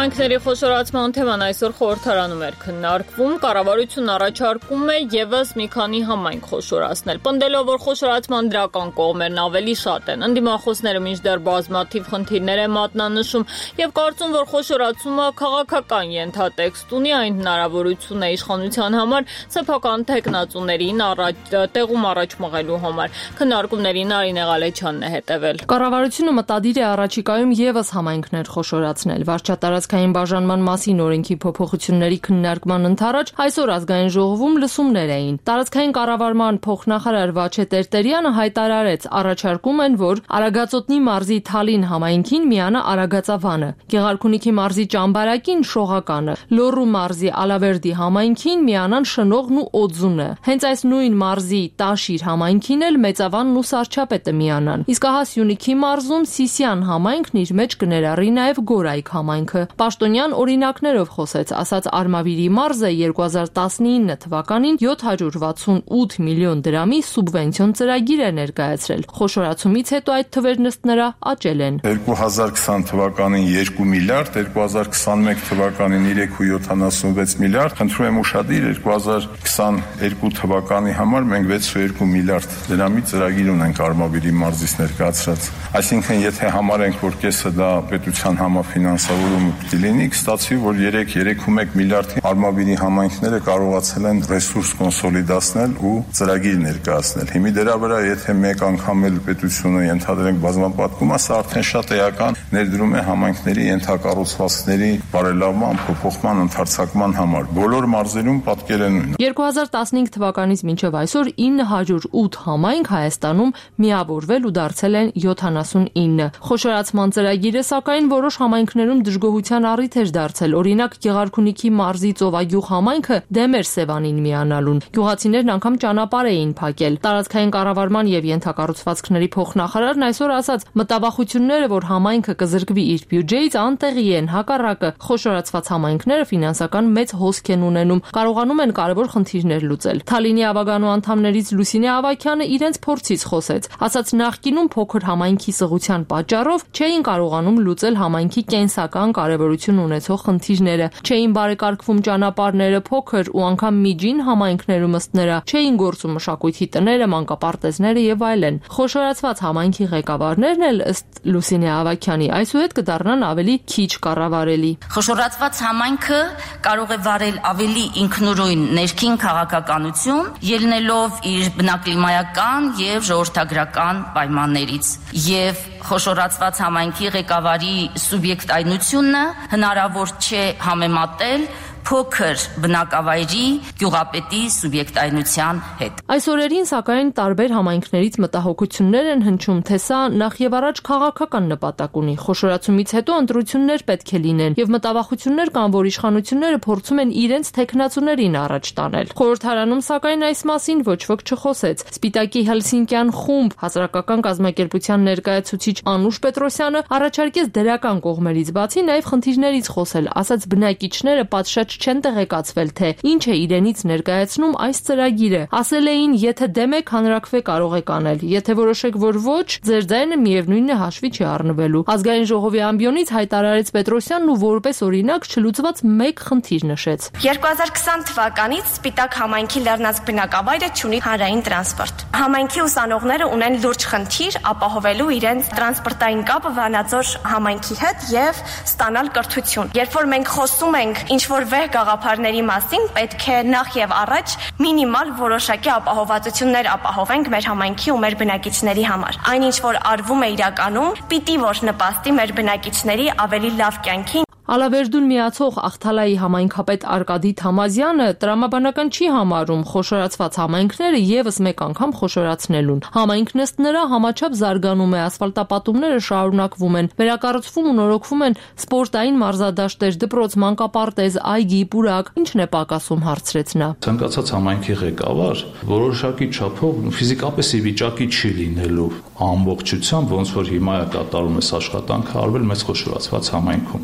Համայնքների խոշորացման թեման այսօր խորհրդարանում էր քննարկվում, կառավարությունն առաջարկում է ևս մի քանի համայնք խոշորացնել, պնդելով, որ խոշորացման դրական կողմերն ավելի շատ են։ Ընդդիմախոսները մինչդեռ բազմաթիվ խնդիրներ են մատնանշում եւ կարծում, որ խոշորացումը քաղաքական ենթատեքստ ունի, այն հնարավորություն է իշխանության համար սեփական տեխնացուներին առաջ տեղում առաջ մղելու համար։ Քննարկումներին Նարինե Ղալեչյանն է հետևել։ Կառավարությունը մտադիր է առաջիկայում ևս համայնքներ խոշորացնել։ Վարչատարածքային բաժանման մասին օրենքի փոփոխությունների քննարկման ընթരാճ այսօր ազգային ժողովում լսումներ էին։ Տարածքային կառավարման փոխնախարար Վաչե Տերտերյանը հայտարարեց, առաջարկում են, որ Արագածոտնի մարզի Թալին համայնքին միանա Արագածավանը, Գեղարքունիքի մարզի Ճամբարակին Շողականը, Լոռու մարզի Ալավերդի համայնքին միանան Շնողն ու Օձունը։ Հենց այս նույն մարզի Տաշիր համայնքին էլ Մեծավանն ու Սարչապետը միանան։ Իսկ հա Սյունիքի մարզում Սիսիան համայնքն իր մեջ կներառի նաև Գորայք համայնքը։ Պաշտոնյան օրինակներով խոսեց, ասաց Արմավիրի մարզը երկու հազար տասնինը թվականին յոթ հարյուր վաթսունութ միլիոն դրամի սուբվենցիոն ծրագիր է ներկայացրել։ Խոշորացումից հետո այդ թվերն ըստ նրա աճել են։ երկու հազար քսան թվականին երկու միլիարդ, երկու հազար քսանմեկ թվականին երեք հարյուր յոթանասունվեց միլիարդ, խնդրում եմ ուշադիր երկու հազար քսաներկու թվականի համար մենք վեց ու երկու միլիարդ դրամի ծրագիր ունենք Արմավիրի մարզից ներկայացրած։ Այսինքն եթե համարենք, որ կեսը դա պետության համաֆինանսավորում լինի, կստացվի, որ երեք երեք ու մեկ միլիարդի Արմավիրի համայնքները կարողացել են ռեսուրս կոնսոլիդացնել ու ծրագիր ներկայացնել։ Հիմի դրա վրա եթե մեկ անգամ էլ պետությունը ենթադրենք բազմապատկում, սա արդեն շատ էական ներդրում է համայնքների ենթակառուցվածքների բարելավման, փոփոխման, ընդարձակման համար։ Բոլոր մարզերում պատկերը նույնն է։ երկու հազար տասնհինգ թվականից մինչև այսօր ինը հարյուր ութ համայնք Հայաստանում միավորվել ու դարձել են յոթանասունինը։ Խոշորացման ծրագիրը սակայն որոշ համայնքներում դժգոհության առիթ էր դարձել։ Օրինակ Գեղարքունիքի մարզի Ծովագյուղ համայնքը դեմ էր Սևանին միանալուն։ Գյուղացիներն անգամ ճանապարհ էին փակել։ Տարածքային կառավարման եւ ենթակառուցվածքների փոխնախարարն այսօր ասաց, մտավախությունները, որ համայնքը կզրկվի իր բյուջեից, անտեղի են, հակառակը խոշորացված համայնքները ֆինանսական մեծ հոսք են ունենում, կարողանում են կարևոր խնդիրներ լուծել։ Թալինի ավագանու անդամներից Լուսինե Ավագյանը իրենց փորձից խոսեց, ասաց նախկինում փոքր համայնքի սղության պատճառով չէին կարողանում լուծել համայնքի կենսական կարևորություն ունեցող խնդիրները, չէին բարեկարգվում ճանապարհները, փոքր ու անգամ միջին համայնքներում ըստ նրա չէին գործում մշակույթի տները, մանկապարտեզները եւ այլն։ Խոշորացված համայնքի ղեկավարներն էլ ըստ Լուսինե Ավագյանի այսուհետ կդառնան ավելի քիչ կառավարելի։ Խոշորացված համայնքը կարող է վարել ավելի ինքնուրույն ներքին քաղաքականություն, ելնելով իր բնակլիմայական եւ ժողովրդագրական պայմաններից, եւ խոշորացված համայնքի ղեկավարի սուբյեկտայնությունը հնարավոր չէ համեմատել փոքր բնակավայրի գյուղապետի սուբյեկտայնության հետ։ Այս օրերին սակայն տարբեր համայնքներից մտահոգություններ են հնչում, թե սա նախ եւ առաջ քաղաքական նպատակ ունի։ Խոշորացումից հետո ընտրություններ պետք է լինեն եւ մտավախություններ կան, որ իշխանությունները փորձում են իրենց տեխնացուներին առաջ տանել։ Խորհրդարանում սակայն այս մասին ոչ ոք չխոսեց։ Սպիտակի Հելսինկյան խումբ հասարակական կազմակերպության ներկայացուցիչ Անուշ Պետրոսյանը առաջարկեց դրական կողմերից բացի նաեւ խնդիրներից խոսել, ասաց բնակիչները պատշաճ չեն տեղեկացվել, թե ինչ է իրենից ներկայացնում այս ծրագիրը։ Ասել էին, եթե դեմ եք, հանրակրվե կարող եք անել, եթե որոշեք, որ ոչ, ձեր ձայնը միևնույնն է հաշվի չի առնվելու։ Ազգային ժողովի ամբիոնից հայտարարեց Պետրոսյանն ու որպես օրինակ չլուծված մեկ խնդիր նշեց։ երկու հազար քսան թվականից Սպիտակ համայնքի լեռնանցք բնակավայրը չունի հանրային տրանսպորտ։ Համայնքի ուսանողները ունեն լուրջ խնդիր ապահովելու իրենց տրանսպորտային կապը Վանաձոր համայնքի հետ եւ ստանալ կրթություն։ Երբ որ մենք խոսում ենք ինչ որ վեհ գաղափարների մասին, պետք է նախ եւ առաջ մինիմալ որոշակի ապահովվածություններ ապահովենք մեր համայնքի ու մեր բնակիչների համար։ Այն ինչ որ արվում է իրականում, պիտի որ նպաստի մեր բնակիչների ավելի լավ կյանքին։ Ալավերդուն միացող Ախթալայի համայնքապետ Արկադի Թամազյանը տրամաբանական չի համարում խոշորացված համայնքները եւս մեկ անգամ խոշորացնելուն։ Համայնքն ըստ նրա համաչափ զարգանում է, ասֆալտապատումները շարունակվում են, վերակառուցվում ու նորոգվում են սպորտային մարզադաշտեր, դպրոց, մանկապարտեզ, այգի, պուրակ։ Ինչն է պակասում, հարցրեց նա։ Ցանկացած համայնքի ղեկավար որոշակի չափով ֆիզիկապես ի վիճակի չի լինելու ամբողջությամբ, ոնց որ հիմա է կատարում այս աշխատանքը արվել մեծ խոշորացված համայնքում։ Համայնքները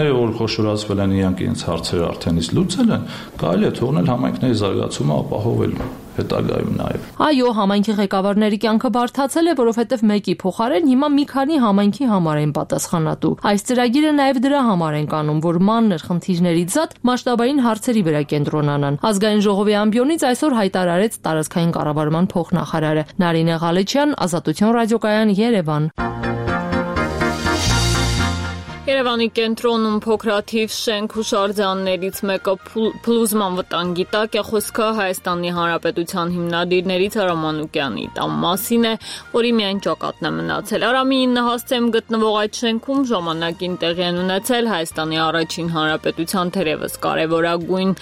Քաղաքները, որ խոշորացվել են, իրանք իրենց հարցերը արդեն իսկ լուծել են, կարելի է թողնել համայնքների զարգացումը ապահովելու հետագայում նաև։ Այո, համայնքի ղեկավարների կյանքը բարդացել է, որովհետև մեկի փոխարեն հիմա մի քանի համայնքի համար են պատասխանատու։ Այս ծրագիրը նաև դրա համար են կանում, որ մանր խնդիրներից զատ մասշտաբային հարցերի վրա կենտրոնանան։ Ազգային ժողովի ամբիոնից այսօր հայտարարեց տարածքային կառավարման փոխնախարարը Նարինե Ղալեչյան, Ազատություն ռադիոկայան, Երևան։ Երևանի կենտրոնում փոքրաթիվ շենք հուշարձաններից մեկը փլուզման վտանգի տակ է, խոսքը Հայաստանի Հանրապետության հիմնադիրներից Արա Մանուկյանի տան մասին է, որի միայն ճակատն է մնացել։ Արամի ինը հասցեմ գտնվող այդ շենքում ժամանակին տեղի են ունեցել Հայաստանի առաջին հանրապետության թերևս կարևորագույն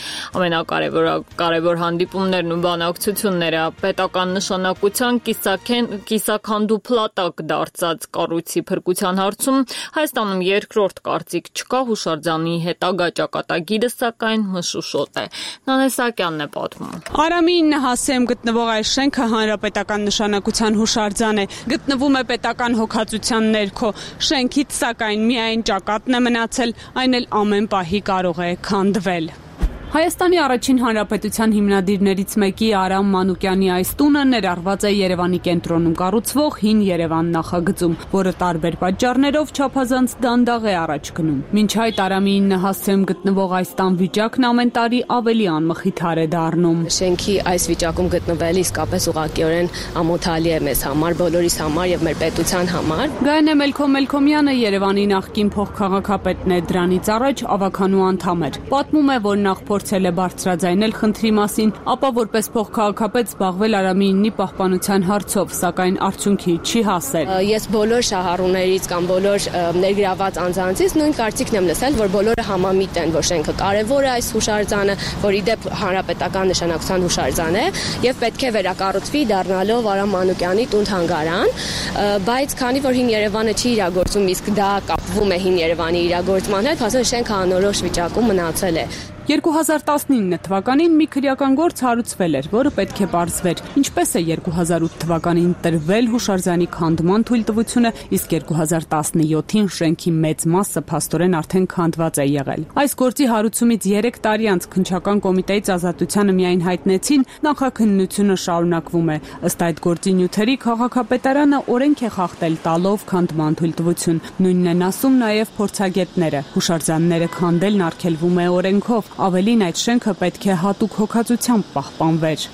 ամենակարևոր հանդիպումներն ու բանակցությունները, պետական նշանակության կիսաքանդու փլատակ դարձած կառույցի փրկության հարցում Հայաստանում երկրորդ կարծիք չկա, հուշարձանի հետագա ճակատագիրը սակայն մշուշոտ է։ Նանե Սակյանն է պատմում։ Արամի ինը հասցեմ գտնվող այս շենքը հանրապետական նշանակության հուշարձան է, գտնվում է պետական հոգացության ներքո։ Շենքից սակայն միայն ճակատն է մնացել, այն էլ ամեն պահի կարող է քանդվել։ Հայաստանի առաջին հանրապետության հիմնադիրներից մեկի Արամ Մանուկյանի այս տունը ներառված է Երևանի կենտրոնում կառուցվող Հին Երևան նախագծում, որը տարբեր պատճառներով չափազանց դանդաղ է առաջ գնում։ Մինչ այդ Արամի ինը հասցեմ գտնվող այս տան վիճակն ամեն տարի ավելի անմխիթար է դառնում։ Շենքի այս վիճակում գտնվելը իսկապես ուղղակիորեն ամոթալի է մեզ համար, բոլորիս համար եւ մեր պետության համար։ Գայանե Մելքոմ Մելքոմյանը Երևանի նախկին փոխքաղաքապետն է, դրանից առաջ ավականու անդամ էր։ Պատմում է, որ նախ փորձել է բարձրաձայնել խնդրի մասին, ապա որպես փոխքաղաքապետ զբաղվել Արամի ինի պահպանության հարցով, սակայն արդյունքի չի հասել։ Ես բոլոր շահառուներից կամ բոլոր ներգրաված անձանցից նույն կարծիքն եմ լսել, որ բոլորը համամիտ են, որ շենքը կարևոր է այս հուշարձանը, որ ի դեպ հանրապետական նշանակության հուշարձան է եւ պետք է վերակառուցվի դառնալով Արամ Մանուկյանի տուն-թանգարան, բայց քանի որ Հին Երևանը չի իրագործում, իսկ դա կապվում է Հին Երևանի իրագործման հետ, ասեն շենքը անորոշ վիճակում մնացել է։ երկու հազար տասնինը թվականին մի քրեական գործ հարուցվել էր, որը պետք է պարզվեր։ Ինչպես է երկու հազար ութ թվականին տրվել հուշարձանի քանդման թույլտվությունը, իսկ երկու հազար տասնյոթին շենքի մեծ մասը փաստորեն արդեն քանդված է եղել։ Այս գործի հարուցումից երեք տարի անց քննչական կոմիտեից Ազատությանը միայն հայտնեցին, նախաքննությունը շարունակվում է։ Ըստ այդ գործի նյութերի քաղաքապետարանը օրենք է խախտել տալով քանդման թույլտվություն։ Նույնն են ասում նաև փորձագետները։ Հուշարձանները քանդելն արգելվում է օրենքով։ Ավելին այդ շենքը պետք է հատուկ հոգացությամբ պահպանվեր։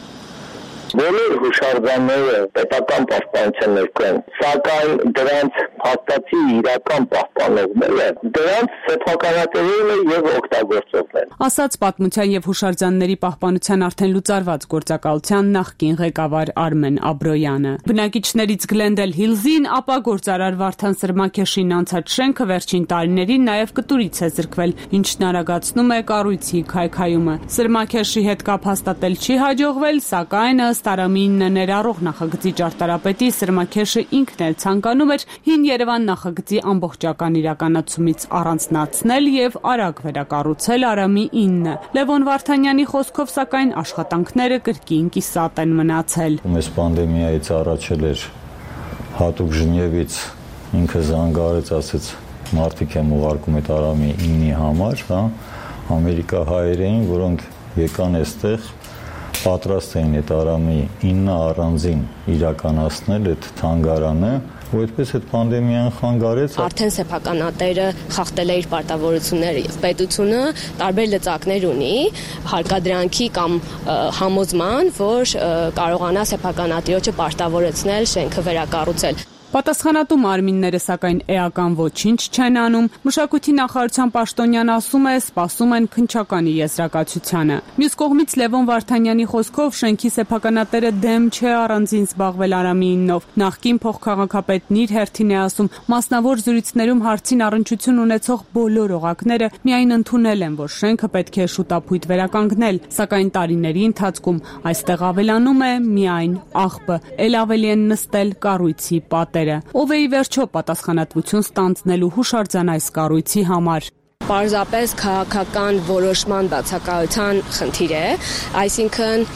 Բոլոր հուշարձանները պետական պաշտպանության ներքո են, սակայն դրանց հաստատի իրական պահպանողները դրանց սեփականատերերն են եւ օգտագործողներն։ Ասաց Պատմության եւ հուշարձանների պահպանության արդեն լուծարված գործակալության նախկին ղեկավար Արմեն Աբրոյանը։ Բնակիչներից Գլենդել Հիլզին, ապա գործարար Վարդան Սրմաքեշին անցած շենքը վերջին տարիներին նաեւ կտուրից է զրկվել, ինչն արագացնում է կառույցի քայքայումը։ Սրմաքեշի հետ կապ հաստատել չի հաջողվել, սակայն Արամի ինը ներառող նախագծի ճարտարապետի Սրմաքեշը ինքն էլ ցանկանում էր Հին Երևան նախագծի ամբողջական իրականացումից առանձնացնել եւ արագ վերակառուցել Արամի ինը։ Լևոն Վարդանյանի խոսքով սակայն աշխատանքները կրկին կիսատ են մնացել։ Մեզ պանդեմիայից առաջ էր հատուկ Ժնևից ինքը զանգարեց, ասեց մարդիկ եմ ուղարկում այդ Արամի ինի համար, հա, ամերիկահայեր էին, որոնք եկան այստեղ պատրաստ էին այդ Արամի ինը առանձին իրականացնել այդ թանգարանը, ու այդպես այդ պանդեմիան խանգարեց։ Արդեն սեփականատերը խախտել է իր պարտավորությունները եւ պետությունը տարբեր լծակներ ունի հարկադրանքի կամ համոզման, որ կարողանա սեփականատիրոջը պարտավորեցնել շենքը վերակառուցել։ Պատասխանատու մարմինները սակայն էական ոչինչ չեն անում։ Մշակույթի նախարարության պաշտոնյան ասում է, սպասում են քննչականի եզրակացությանը։ Մյուս կողմից Լևոն Վարդանյանի խոսքով շենքի սեփականատերը դեմ չէ առանձին զբաղվել Արամի իննով։ Նախկին փոխքաղաքապետն իր հերթին է ասում, մասնավոր զրույցներում հարցին առնչություն ունեցող բոլոր օղակները միայն ընդունել են, որ շենքը պետք է շուտապույտ վերականգնել, սակայն տարիների ընթացքում այստեղ ավելանում է միայն աղբը, ել ավելի են նստել կառույցի պատերը։ Ով է ի վերջո պատասխանատվություն ստանձնելու հուշարձան այս կառույցի համար։ Պարզապես քաղաքական որոշման բացակայության խնդիր է, այսինքն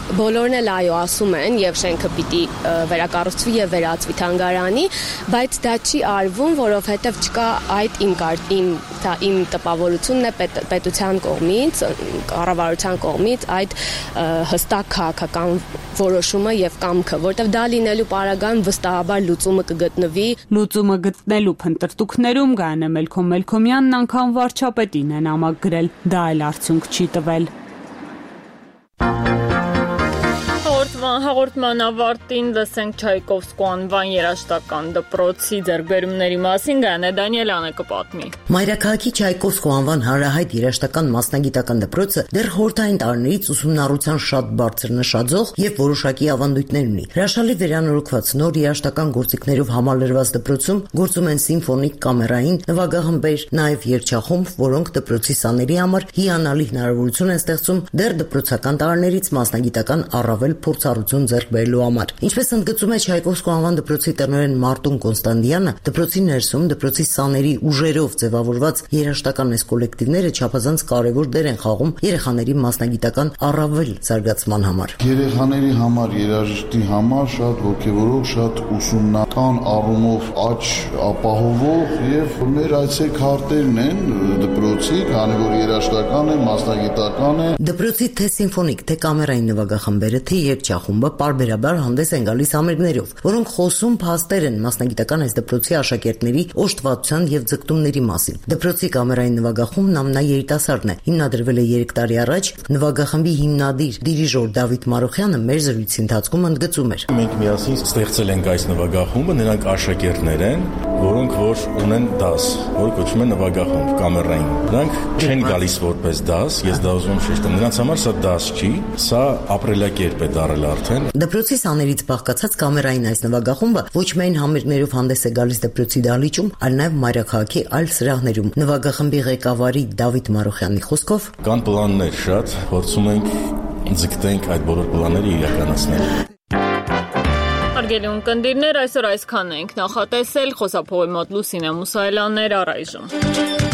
բոլորն էլ այո ասում են եւ շենքը պիտի վերակառուցվի եւ վերածվի թանգարանի, բայց դա չի արվում, որովհետեւ չկա այդ իմ իմ դա իմ տպավորությունն է պետ, պետության կողմից, կառավարության կողմից այդ հստակ քաղաքական որոշումը եւ կամքը, որտեւ դա լինելու պարագան վստահաբար լուծումը կգտնվի։ Լուծումը գտնելու փնտրտուքներում Գայանե Մելքոմ-Մելքոմյանն անգամ վարչապետին են ամակ գրել, դա էլ արդյունք չի տվել։ Հաղորդման ավարտին լսենք Չայկովսկու անվան երաժշտական դպրոցի ձեռքբերումների մասին Գայանե Դանիելյանը կպատմի։ Մայրաքաղաքի Չայկովսկու անվան հարահայտ երաժշտական մասնագիտական դպրոցը դեռ խորհրդային տարիներից ուսումնառության շատ բարձր նշաձող եւ որոշակի ավանդույթներ ունի։ Հրաշալի վերանորոգված նոր երաժշտական գործիքներով համալրված դպրոցում գործում են սիմֆոնիկ, կամերային, նվագախմբեր, նաեւ երգչախումբ, որոնք դպրոցի սաների համար հիանալի հնարավորություն են ստեղծում դեռ դպրոցական տարիներից մասնագիտական առավել փորձառություն ձեռք բերելու համար։ Ինչպես ընդգծում է Չայկովսկու անվան դպրոցի տնօրեն Մարտուն Կոնստանտյանը, դպրոցի ներսում դպրոցի սաների ուժերով ձևավորված երաժշտական այս կոլեկտիվները չափազանց կարևոր դեր են խաղում երեխաների մասնագիտական առավել զարգացման համար։ Երեխաների համար, երաժշտի համար շատ ոգևորող, շատ ուսումնական առումով աճ ապահովող եւ մեր այցեքարտերն են դպրոցի, քանի որ երաժշտական է, մասնագիտական է։ Դպրոցի թե սիմֆոնիկ, թե կամերային նվագախմբերը, թե երգչախումբը պարբերաբար հանդես են գալիս համերգներով, որոնք խոսում փաստեր են մասնագիտական այս դպրոցի աշակերտների օժտվածության եւ ձգտումների մասին։ Դպրոցի կամերային նվագախումբն ամենաերիտասարդն է, հիմնադրվել է երեք տարի առաջ։ Նվագախմբի հիմնադիր դիրիժոր Դավիթ Մարոխյանը մեր զրույցի ընթացքում ընդգծում էր. Մենք միասին ստեղծել ենք այս նվագախումբը, նրանք աշակերտներ են, որոնք որ ունեն դաս, որ կոչվում է նվագախումբ կամերային։ Նրանք չեն գալիս որպես դաս, ես դա ուզում եմ շեշտել, նրանց համար սա դաս չի, սա ապրելակերպ է դարել արդեն։ Դպրոցի սաներից բաղկացած կամերային այս նվագախումբը ոչ միայն համերգներով հանդես է գալիս դպրոցի դահլիճում, այլ նաև մայրաքաղաքի այլ սրահներում։ Նվագախմբի ղեկավարի Դավիթ Մարոխյանի խոսքով կան պլաններ շատ, փորձում ենք ձգտենք այդ բոլոր պլանները իրականացնել։ Հարգելի ունկնդիրներ, այսօր այսքանն ենք նախատեսել, խոսափողի մոտ Լուսինե Մուսայելյանն էր առայժմ։